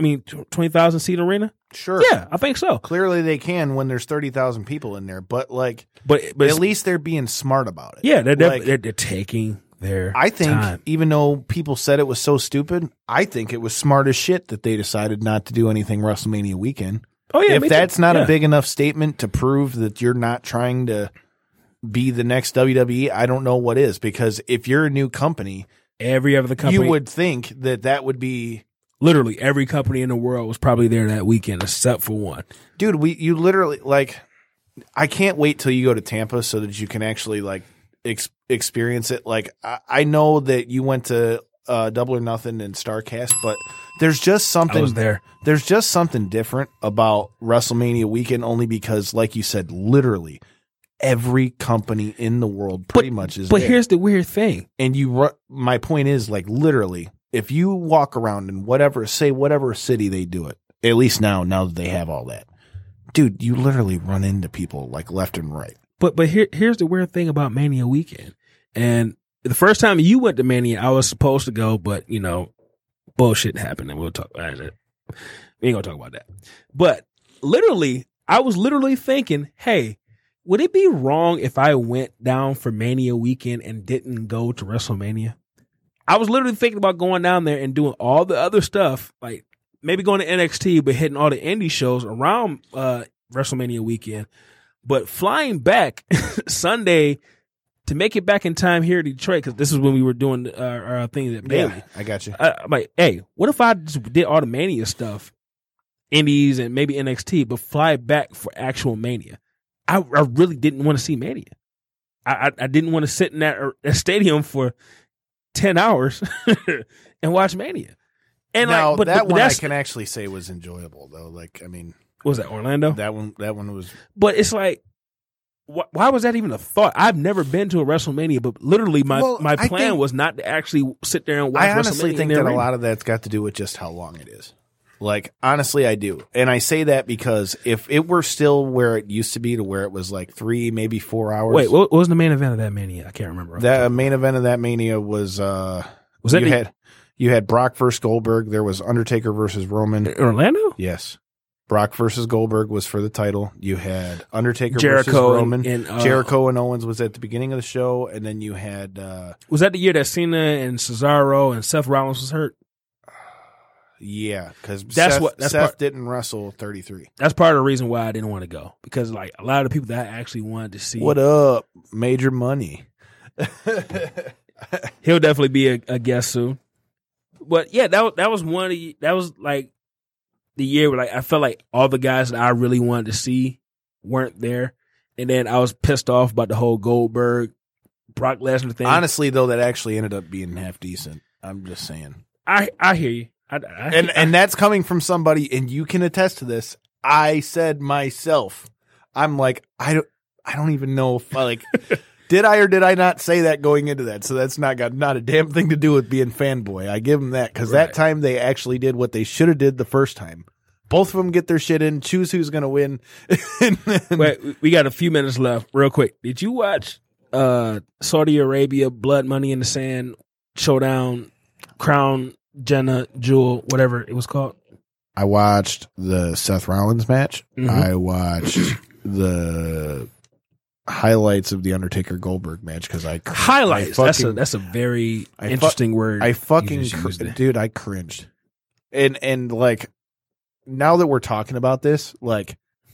Speaker 3: seat arena?
Speaker 4: Sure.
Speaker 3: Yeah, I think so.
Speaker 4: Clearly they can when there's 30,000 people in there, but
Speaker 3: at
Speaker 4: least they're being smart about it.
Speaker 3: Yeah, they're taking their
Speaker 4: I think
Speaker 3: time.
Speaker 4: Even though people said it was so stupid, I think it was smart as shit that they decided not to do anything WrestleMania weekend.
Speaker 3: Oh yeah,
Speaker 4: if that's not a big enough statement to prove that you're not trying to be the next WWE, I don't know what is, because if you're a new company,
Speaker 3: every other company,
Speaker 4: you would think that would be
Speaker 3: literally every company in the world was probably there that weekend except for one.
Speaker 4: Dude, you literally, like, I can't wait till you go to Tampa so that you can actually like experience it. Like, I know that you went to Double or Nothing and StarCast, but there's just something
Speaker 3: I was there.
Speaker 4: There's just something different about WrestleMania weekend, only because, like you said, literally every company in the world pretty much is
Speaker 3: But
Speaker 4: there.
Speaker 3: here's the weird thing.
Speaker 4: And my point is, like, literally, if you walk around in whatever city they do it, at least now that they have all that, dude, you literally run into people like left and right.
Speaker 3: But here's the weird thing about Mania weekend. And the first time you went to Mania, I was supposed to go, but bullshit happened, and we'll talk about it. We ain't gonna talk about that. But literally, I was literally thinking, hey, would it be wrong if I went down for Mania weekend and didn't go to WrestleMania? I was literally thinking about going down there and doing all the other stuff, like maybe going to NXT, but hitting all the indie shows around WrestleMania weekend. But flying back Sunday to make it back in time here in Detroit, because this is when we were doing our thing at Bailey.
Speaker 4: Yeah, I got you.
Speaker 3: I'm like, hey, what if I just did all the Mania stuff, indies and maybe NXT, but fly back for actual Mania? I really didn't want to see Mania. I didn't want to sit in that stadium for 10 hours and watch Mania. And
Speaker 4: now,
Speaker 3: like, but
Speaker 4: that one I
Speaker 3: that's,
Speaker 4: can actually say was enjoyable, though. Like, I mean,
Speaker 3: what was that, Orlando?
Speaker 4: that one was.
Speaker 3: But it's like, why was that even a thought? I've never been to a WrestleMania, but literally my plan was not to actually sit there and watch WrestleMania.
Speaker 4: I honestly think that a lot of that's got to do with just how long it is. Like, honestly, I do. And I say that because if it were still where it used to be, to where it was like 3, maybe 4 hours.
Speaker 3: Wait, what was the main event of that Mania? I can't remember.
Speaker 4: The main event of that Mania was that you had Brock versus Goldberg. There was Undertaker versus Roman.
Speaker 3: Orlando?
Speaker 4: Yes. Brock versus Goldberg was for the title. You had Undertaker
Speaker 3: Jericho
Speaker 4: versus Roman.
Speaker 3: and
Speaker 4: Jericho and Owens was at the beginning of the show. And then you had...
Speaker 3: was that the year that Cena and Cesaro and Seth Rollins was hurt?
Speaker 4: Yeah, because
Speaker 3: Seth
Speaker 4: Seth didn't wrestle 33.
Speaker 3: That's part of the reason why I didn't want to go. Because like a lot of the people that I actually wanted to see...
Speaker 4: What up? Major Money.
Speaker 3: He'll definitely be a guest soon. But yeah, that was one of that was like the year where like I felt like all the guys that I really wanted to see weren't there. And then I was pissed off about the whole Goldberg, Brock Lesnar thing.
Speaker 4: Honestly, though, that actually ended up being half decent. I'm just saying.
Speaker 3: I hear you.
Speaker 4: And that's coming from somebody, and you can attest to this. I said myself, I'm like, I don't even know if like did I or did I not say that going into that. So that's not a damn thing to do with being fanboy. I give them that because that time they actually did what they should have did the first time. Both of them get their shit in, choose who's going to win.
Speaker 3: Wait, we got a few minutes left. Real quick, did you watch Saudi Arabia Blood Money in the Sand Showdown Crown Jenna Jewel, whatever it was called?
Speaker 4: I watched the Seth Rollins match.
Speaker 3: Mm-hmm.
Speaker 4: I watched the highlights of the Undertaker Goldberg match because
Speaker 3: highlights. That's a very interesting word.
Speaker 4: I fucking dude, I cringed. And like now that we're talking about this, like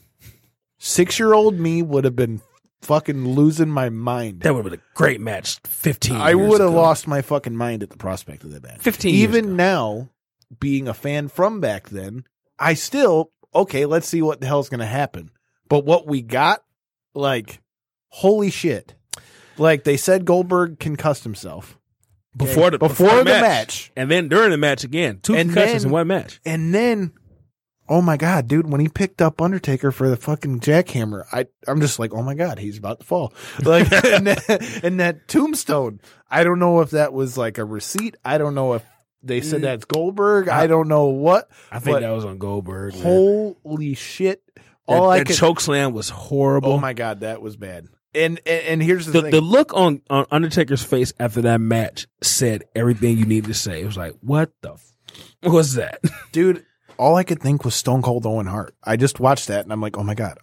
Speaker 4: 6-year-old me would have been fucking losing my mind.
Speaker 3: That would have been a great match 15 years
Speaker 4: I would have
Speaker 3: ago.
Speaker 4: lost my fucking mind at the prospect of that match.
Speaker 3: 15 years
Speaker 4: Even
Speaker 3: ago.
Speaker 4: now, being a fan from back then, I still, okay, let's see what the hell's going to happen. But what we got, like, holy shit. Like, they said Goldberg concussed himself.
Speaker 3: Before the
Speaker 4: match.
Speaker 3: And then during the match again. 2 concussions in one match.
Speaker 4: And then, oh my God, dude, when he picked up Undertaker for the fucking jackhammer, I'm just like, oh my God, he's about to fall. Like, and that tombstone, I don't know if that was like a receipt. I don't know if they said that's Goldberg. I don't know what.
Speaker 3: I think that was on Goldberg. Man.
Speaker 4: Holy shit.
Speaker 3: That choke slam was horrible.
Speaker 4: Oh my God, that was bad. And here's the thing.
Speaker 3: The look on Undertaker's face after that match said everything you needed to say. It was like, what the what was that?
Speaker 4: Dude, all I could think was Stone Cold Owen Hart. I just watched that and I'm like, oh my God.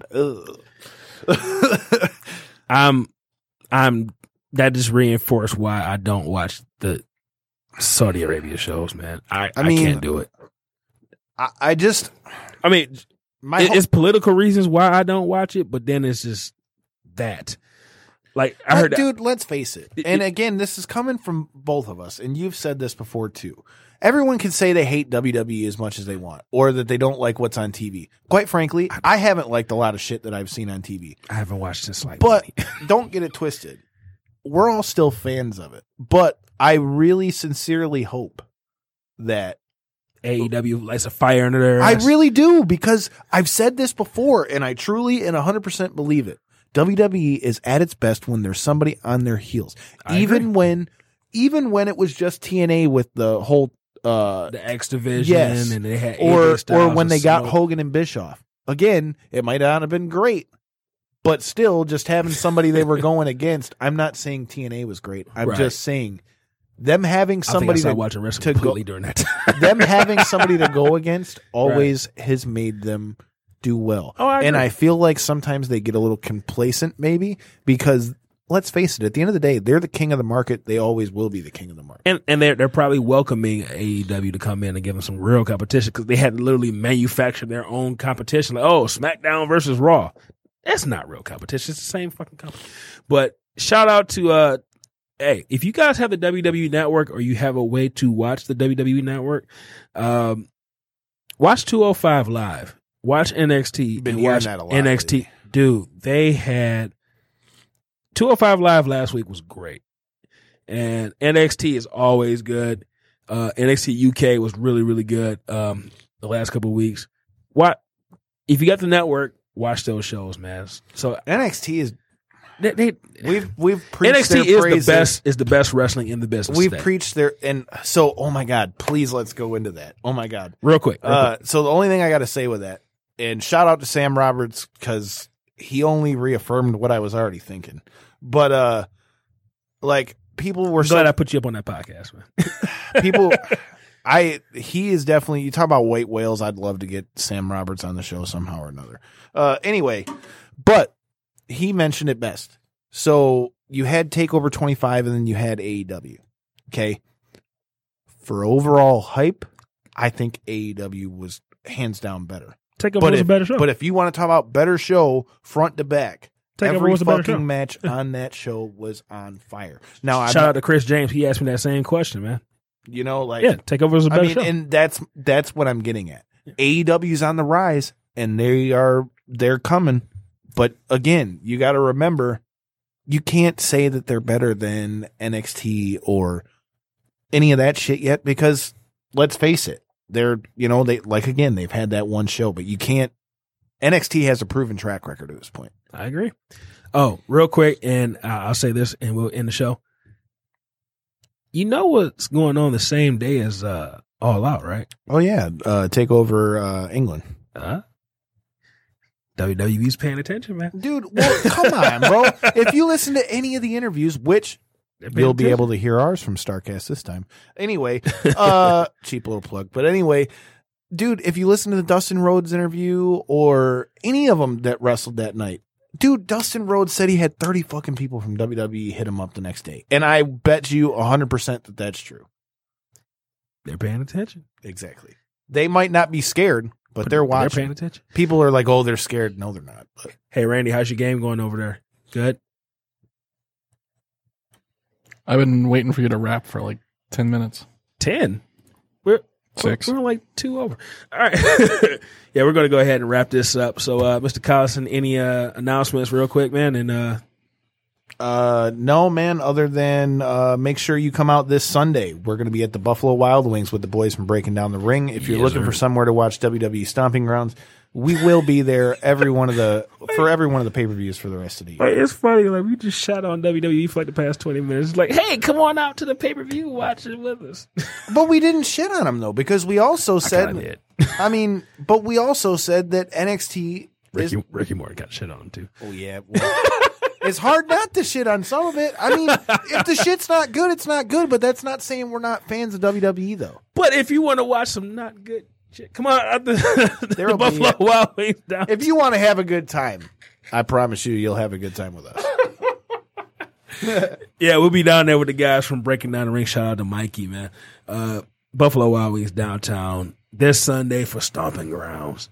Speaker 3: That just reinforced why I don't watch the Saudi Arabia shows, man. I can't do it. It's political reasons why I don't watch it, but then it's just that. Like I heard,
Speaker 4: dude, let's face it. And again, this is coming from both of us, and you've said this before too. Everyone can say they hate WWE as much as they want, or that they don't like what's on TV. Quite frankly, I haven't liked a lot of shit that I've seen on TV.
Speaker 3: I haven't watched this
Speaker 4: but don't get it twisted. We're all still fans of it, but I really sincerely hope that
Speaker 3: AEW lights a fire under their ass.
Speaker 4: I really do, because I've said this before, and I truly and 100% believe it. WWE is at its best when there's somebody on their heels. Even when it was just TNA with the whole
Speaker 3: the X division,
Speaker 4: yes,
Speaker 3: and they had
Speaker 4: or when they got Hogan and Bischoff. Again, it might not have been great, but still, just having somebody they were going against. I'm not saying TNA was great. I'm just saying them having somebody
Speaker 3: I watching wrestling completely during that time.
Speaker 4: Them having somebody to go against always has made them do well.
Speaker 3: Oh, I
Speaker 4: and
Speaker 3: agree.
Speaker 4: I feel like sometimes they get a little complacent, maybe, because let's face it, at the end of the day, they're the king of the market. They always will be the king of the market.
Speaker 3: And they're probably welcoming AEW to come in and give them some real competition because they had to literally manufacture their own competition. Like, oh, SmackDown versus Raw. That's not real competition. It's the same fucking company. But shout out to hey, if you guys have the WWE Network or you have a way to watch the WWE Network, watch 205 Live. Watch NXT.
Speaker 4: Been
Speaker 3: and
Speaker 4: hearing
Speaker 3: watch
Speaker 4: that a lot
Speaker 3: NXT.
Speaker 4: lately.
Speaker 3: Dude, they had 205 Live last week was great. And NXT is always good. NXT UK was really, really good the last couple of weeks. If you got the network, watch those shows, man. So
Speaker 4: NXT is we've preached
Speaker 3: NXT
Speaker 4: their
Speaker 3: is the best wrestling in the business.
Speaker 4: We've
Speaker 3: today.
Speaker 4: preached their and so oh my god, please let's go into that. Oh my god.
Speaker 3: Real quick.
Speaker 4: So the only thing I got to say with that, and shout out to Sam Roberts because he only reaffirmed what I was already thinking. But like people were
Speaker 3: glad I put you up on that podcast, man.
Speaker 4: people. He is definitely. You talk about white whales. I'd love to get Sam Roberts on the show somehow or another. Anyway, but he mentioned it best. So you had TakeOver 25, and then you had AEW. Okay, for overall hype, I think AEW was hands down better.
Speaker 3: TakeOver was a better show.
Speaker 4: But if you want to talk about better show, front to back,
Speaker 3: TakeOver
Speaker 4: every
Speaker 3: was a better show.
Speaker 4: fucking match on that show was on fire. Now,
Speaker 3: shout out to Chris James. He asked me that same question, man.
Speaker 4: You know, like
Speaker 3: yeah, TakeOver was a better show.
Speaker 4: and that's what I'm getting at. AEW's on the rise, and they're coming. But again, you got to remember, you can't say that they're better than NXT or any of that shit yet because let's face it, they've had that one show, but you can't. NXT has a proven track record at this point.
Speaker 3: I agree. Oh, real quick, and I'll say this, and we'll end the show. You know what's going on the same day as All Out, right?
Speaker 4: Oh yeah, take over England.
Speaker 3: WWE's paying attention, man.
Speaker 4: Dude, well, come on, bro. If you listen to any of the interviews, which you'll be able to hear ours from Starcast this time. Anyway, cheap little plug. But anyway, dude, if you listen to the Dustin Rhodes interview or any of them that wrestled that night, dude, Dustin Rhodes said he had 30 fucking people from WWE hit him up the next day. And I bet you 100% that that's true.
Speaker 3: They're paying attention.
Speaker 4: Exactly. They might not be scared, but they're watching.
Speaker 3: They're paying attention.
Speaker 4: People are like, oh, they're scared. No, they're not. But.
Speaker 3: Hey, Randy, how's your game going over there? Good?
Speaker 6: I've been waiting for you to rap for like 10 minutes.
Speaker 3: 10? We're
Speaker 6: 6.
Speaker 3: We're like 2 over. All right. Yeah, we're going to go ahead and wrap this up. So, Mr. Collison, any announcements real quick, man? And
Speaker 4: no, man, other than make sure you come out this Sunday. We're going to be at the Buffalo Wild Wings with the boys from Breaking Down the Ring. If you're looking for somewhere to watch WWE Stomping Grounds, we will be there for every one of the pay-per-views for the rest of the year.
Speaker 3: Wait, it's funny. Like, we just shot on WWE for like the past 20 minutes. It's like, hey, come on out to the pay-per-view, watch it with us.
Speaker 4: But we didn't shit on them, though, because we also said, but we also said that NXT
Speaker 3: Ricky Morton got shit on him, too.
Speaker 4: Oh, yeah. Well, it's hard not to shit on some of it. I mean, if the shit's not good, it's not good, but that's not saying we're not fans of WWE, though.
Speaker 3: But if you want to watch some not good shit, come on out the Buffalo Wild Wings down.
Speaker 4: If you want to have a good time, I promise you'll have a good time with us.
Speaker 3: Yeah, we'll be down there with the guys from Breaking Down the Ring. Shout out to Mikey, man. Buffalo Wild Wings downtown this Sunday for Stomping Grounds.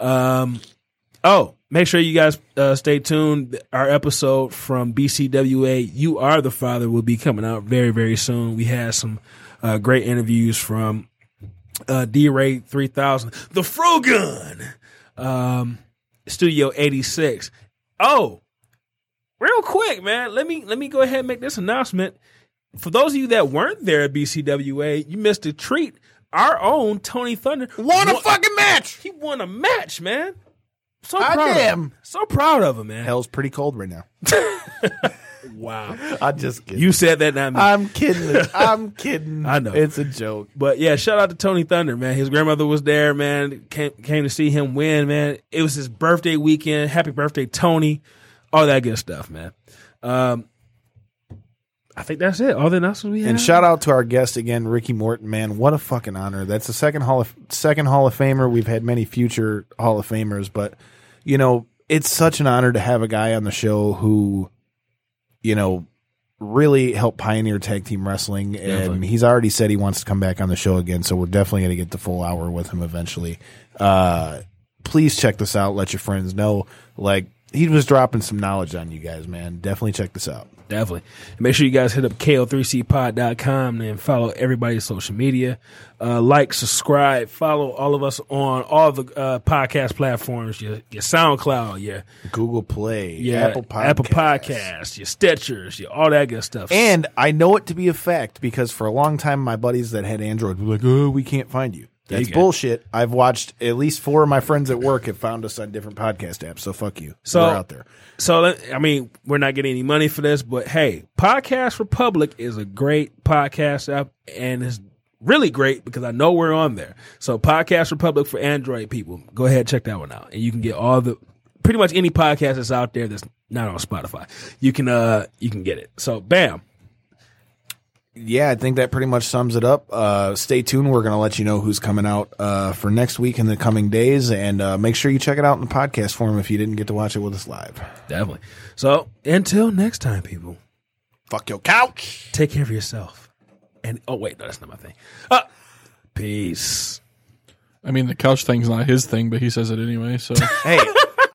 Speaker 3: Make sure you guys stay tuned. Our episode from BCWA, You Are the Father, will be coming out very, very soon. We had some great interviews from D-Ray 3000, The Frogun, Studio 86. Oh, real quick, man, let me go ahead and make this announcement. For those of you that weren't there at BCWA, you missed a treat. Our own Tony Thunder
Speaker 4: won a fucking match.
Speaker 3: He won a match, man. So
Speaker 4: I
Speaker 3: proud
Speaker 4: am.
Speaker 3: of him. So proud of him, man.
Speaker 4: Hell's pretty cold right now.
Speaker 3: Wow.
Speaker 4: I'm just kidding.
Speaker 3: You said that, not me.
Speaker 4: I'm kidding. I'm kidding.
Speaker 3: I know.
Speaker 4: It's a joke.
Speaker 3: But yeah, shout out to Tony Thunder, man. His grandmother was there, man. Came to see him win, man. It was his birthday weekend. Happy birthday, Tony. All that good stuff, man. I I think that's it. All the announcements we have.
Speaker 4: And shout out to our guest again, Ricky Morton. Man, what a fucking honor! That's the second Hall of Famer. We've had many future Hall of Famers, but you know, it's such an honor to have a guy on the show who, you know, really helped pioneer tag team wrestling. And he's already said he wants to come back on the show again, so we're definitely going to get the full hour with him eventually. Please check this out. Let your friends know. Like, he was dropping some knowledge on you guys, man. Definitely check this out.
Speaker 3: Definitely. Make sure you guys hit up ko3cpod.com and follow everybody's social media. Like, subscribe, follow all of us on all the podcast platforms, your SoundCloud, your
Speaker 4: Google Play,
Speaker 3: yeah,
Speaker 4: Apple
Speaker 3: Podcasts, your Stitchers, all that good stuff.
Speaker 4: And I know it to be a fact because for a long time, my buddies that had Android were like, oh, we can't find you. That's bullshit. I've watched at least 4 of my friends at work have found us on different podcast apps. So fuck you.
Speaker 3: So
Speaker 4: we're out there.
Speaker 3: So, I mean, we're not getting any money for this, but hey, Podcast Republic is a great podcast app and it's really great because I know we're on there. So Podcast Republic for Android people, go ahead, check that one out. And you can get pretty much any podcast that's out there that's not on Spotify. You can get it. So bam.
Speaker 4: Yeah, I think that pretty much sums it up. Stay tuned. We're going to let you know who's coming out for next week in the coming days. And make sure you check it out in the podcast form if you didn't get to watch it with us live.
Speaker 3: Definitely. So until next time, people.
Speaker 4: Fuck your couch.
Speaker 3: Take care of yourself. And oh, wait, no, that's not my thing. Peace.
Speaker 6: I mean, the couch thing's not his thing, but he says it anyway, so.
Speaker 4: Hey.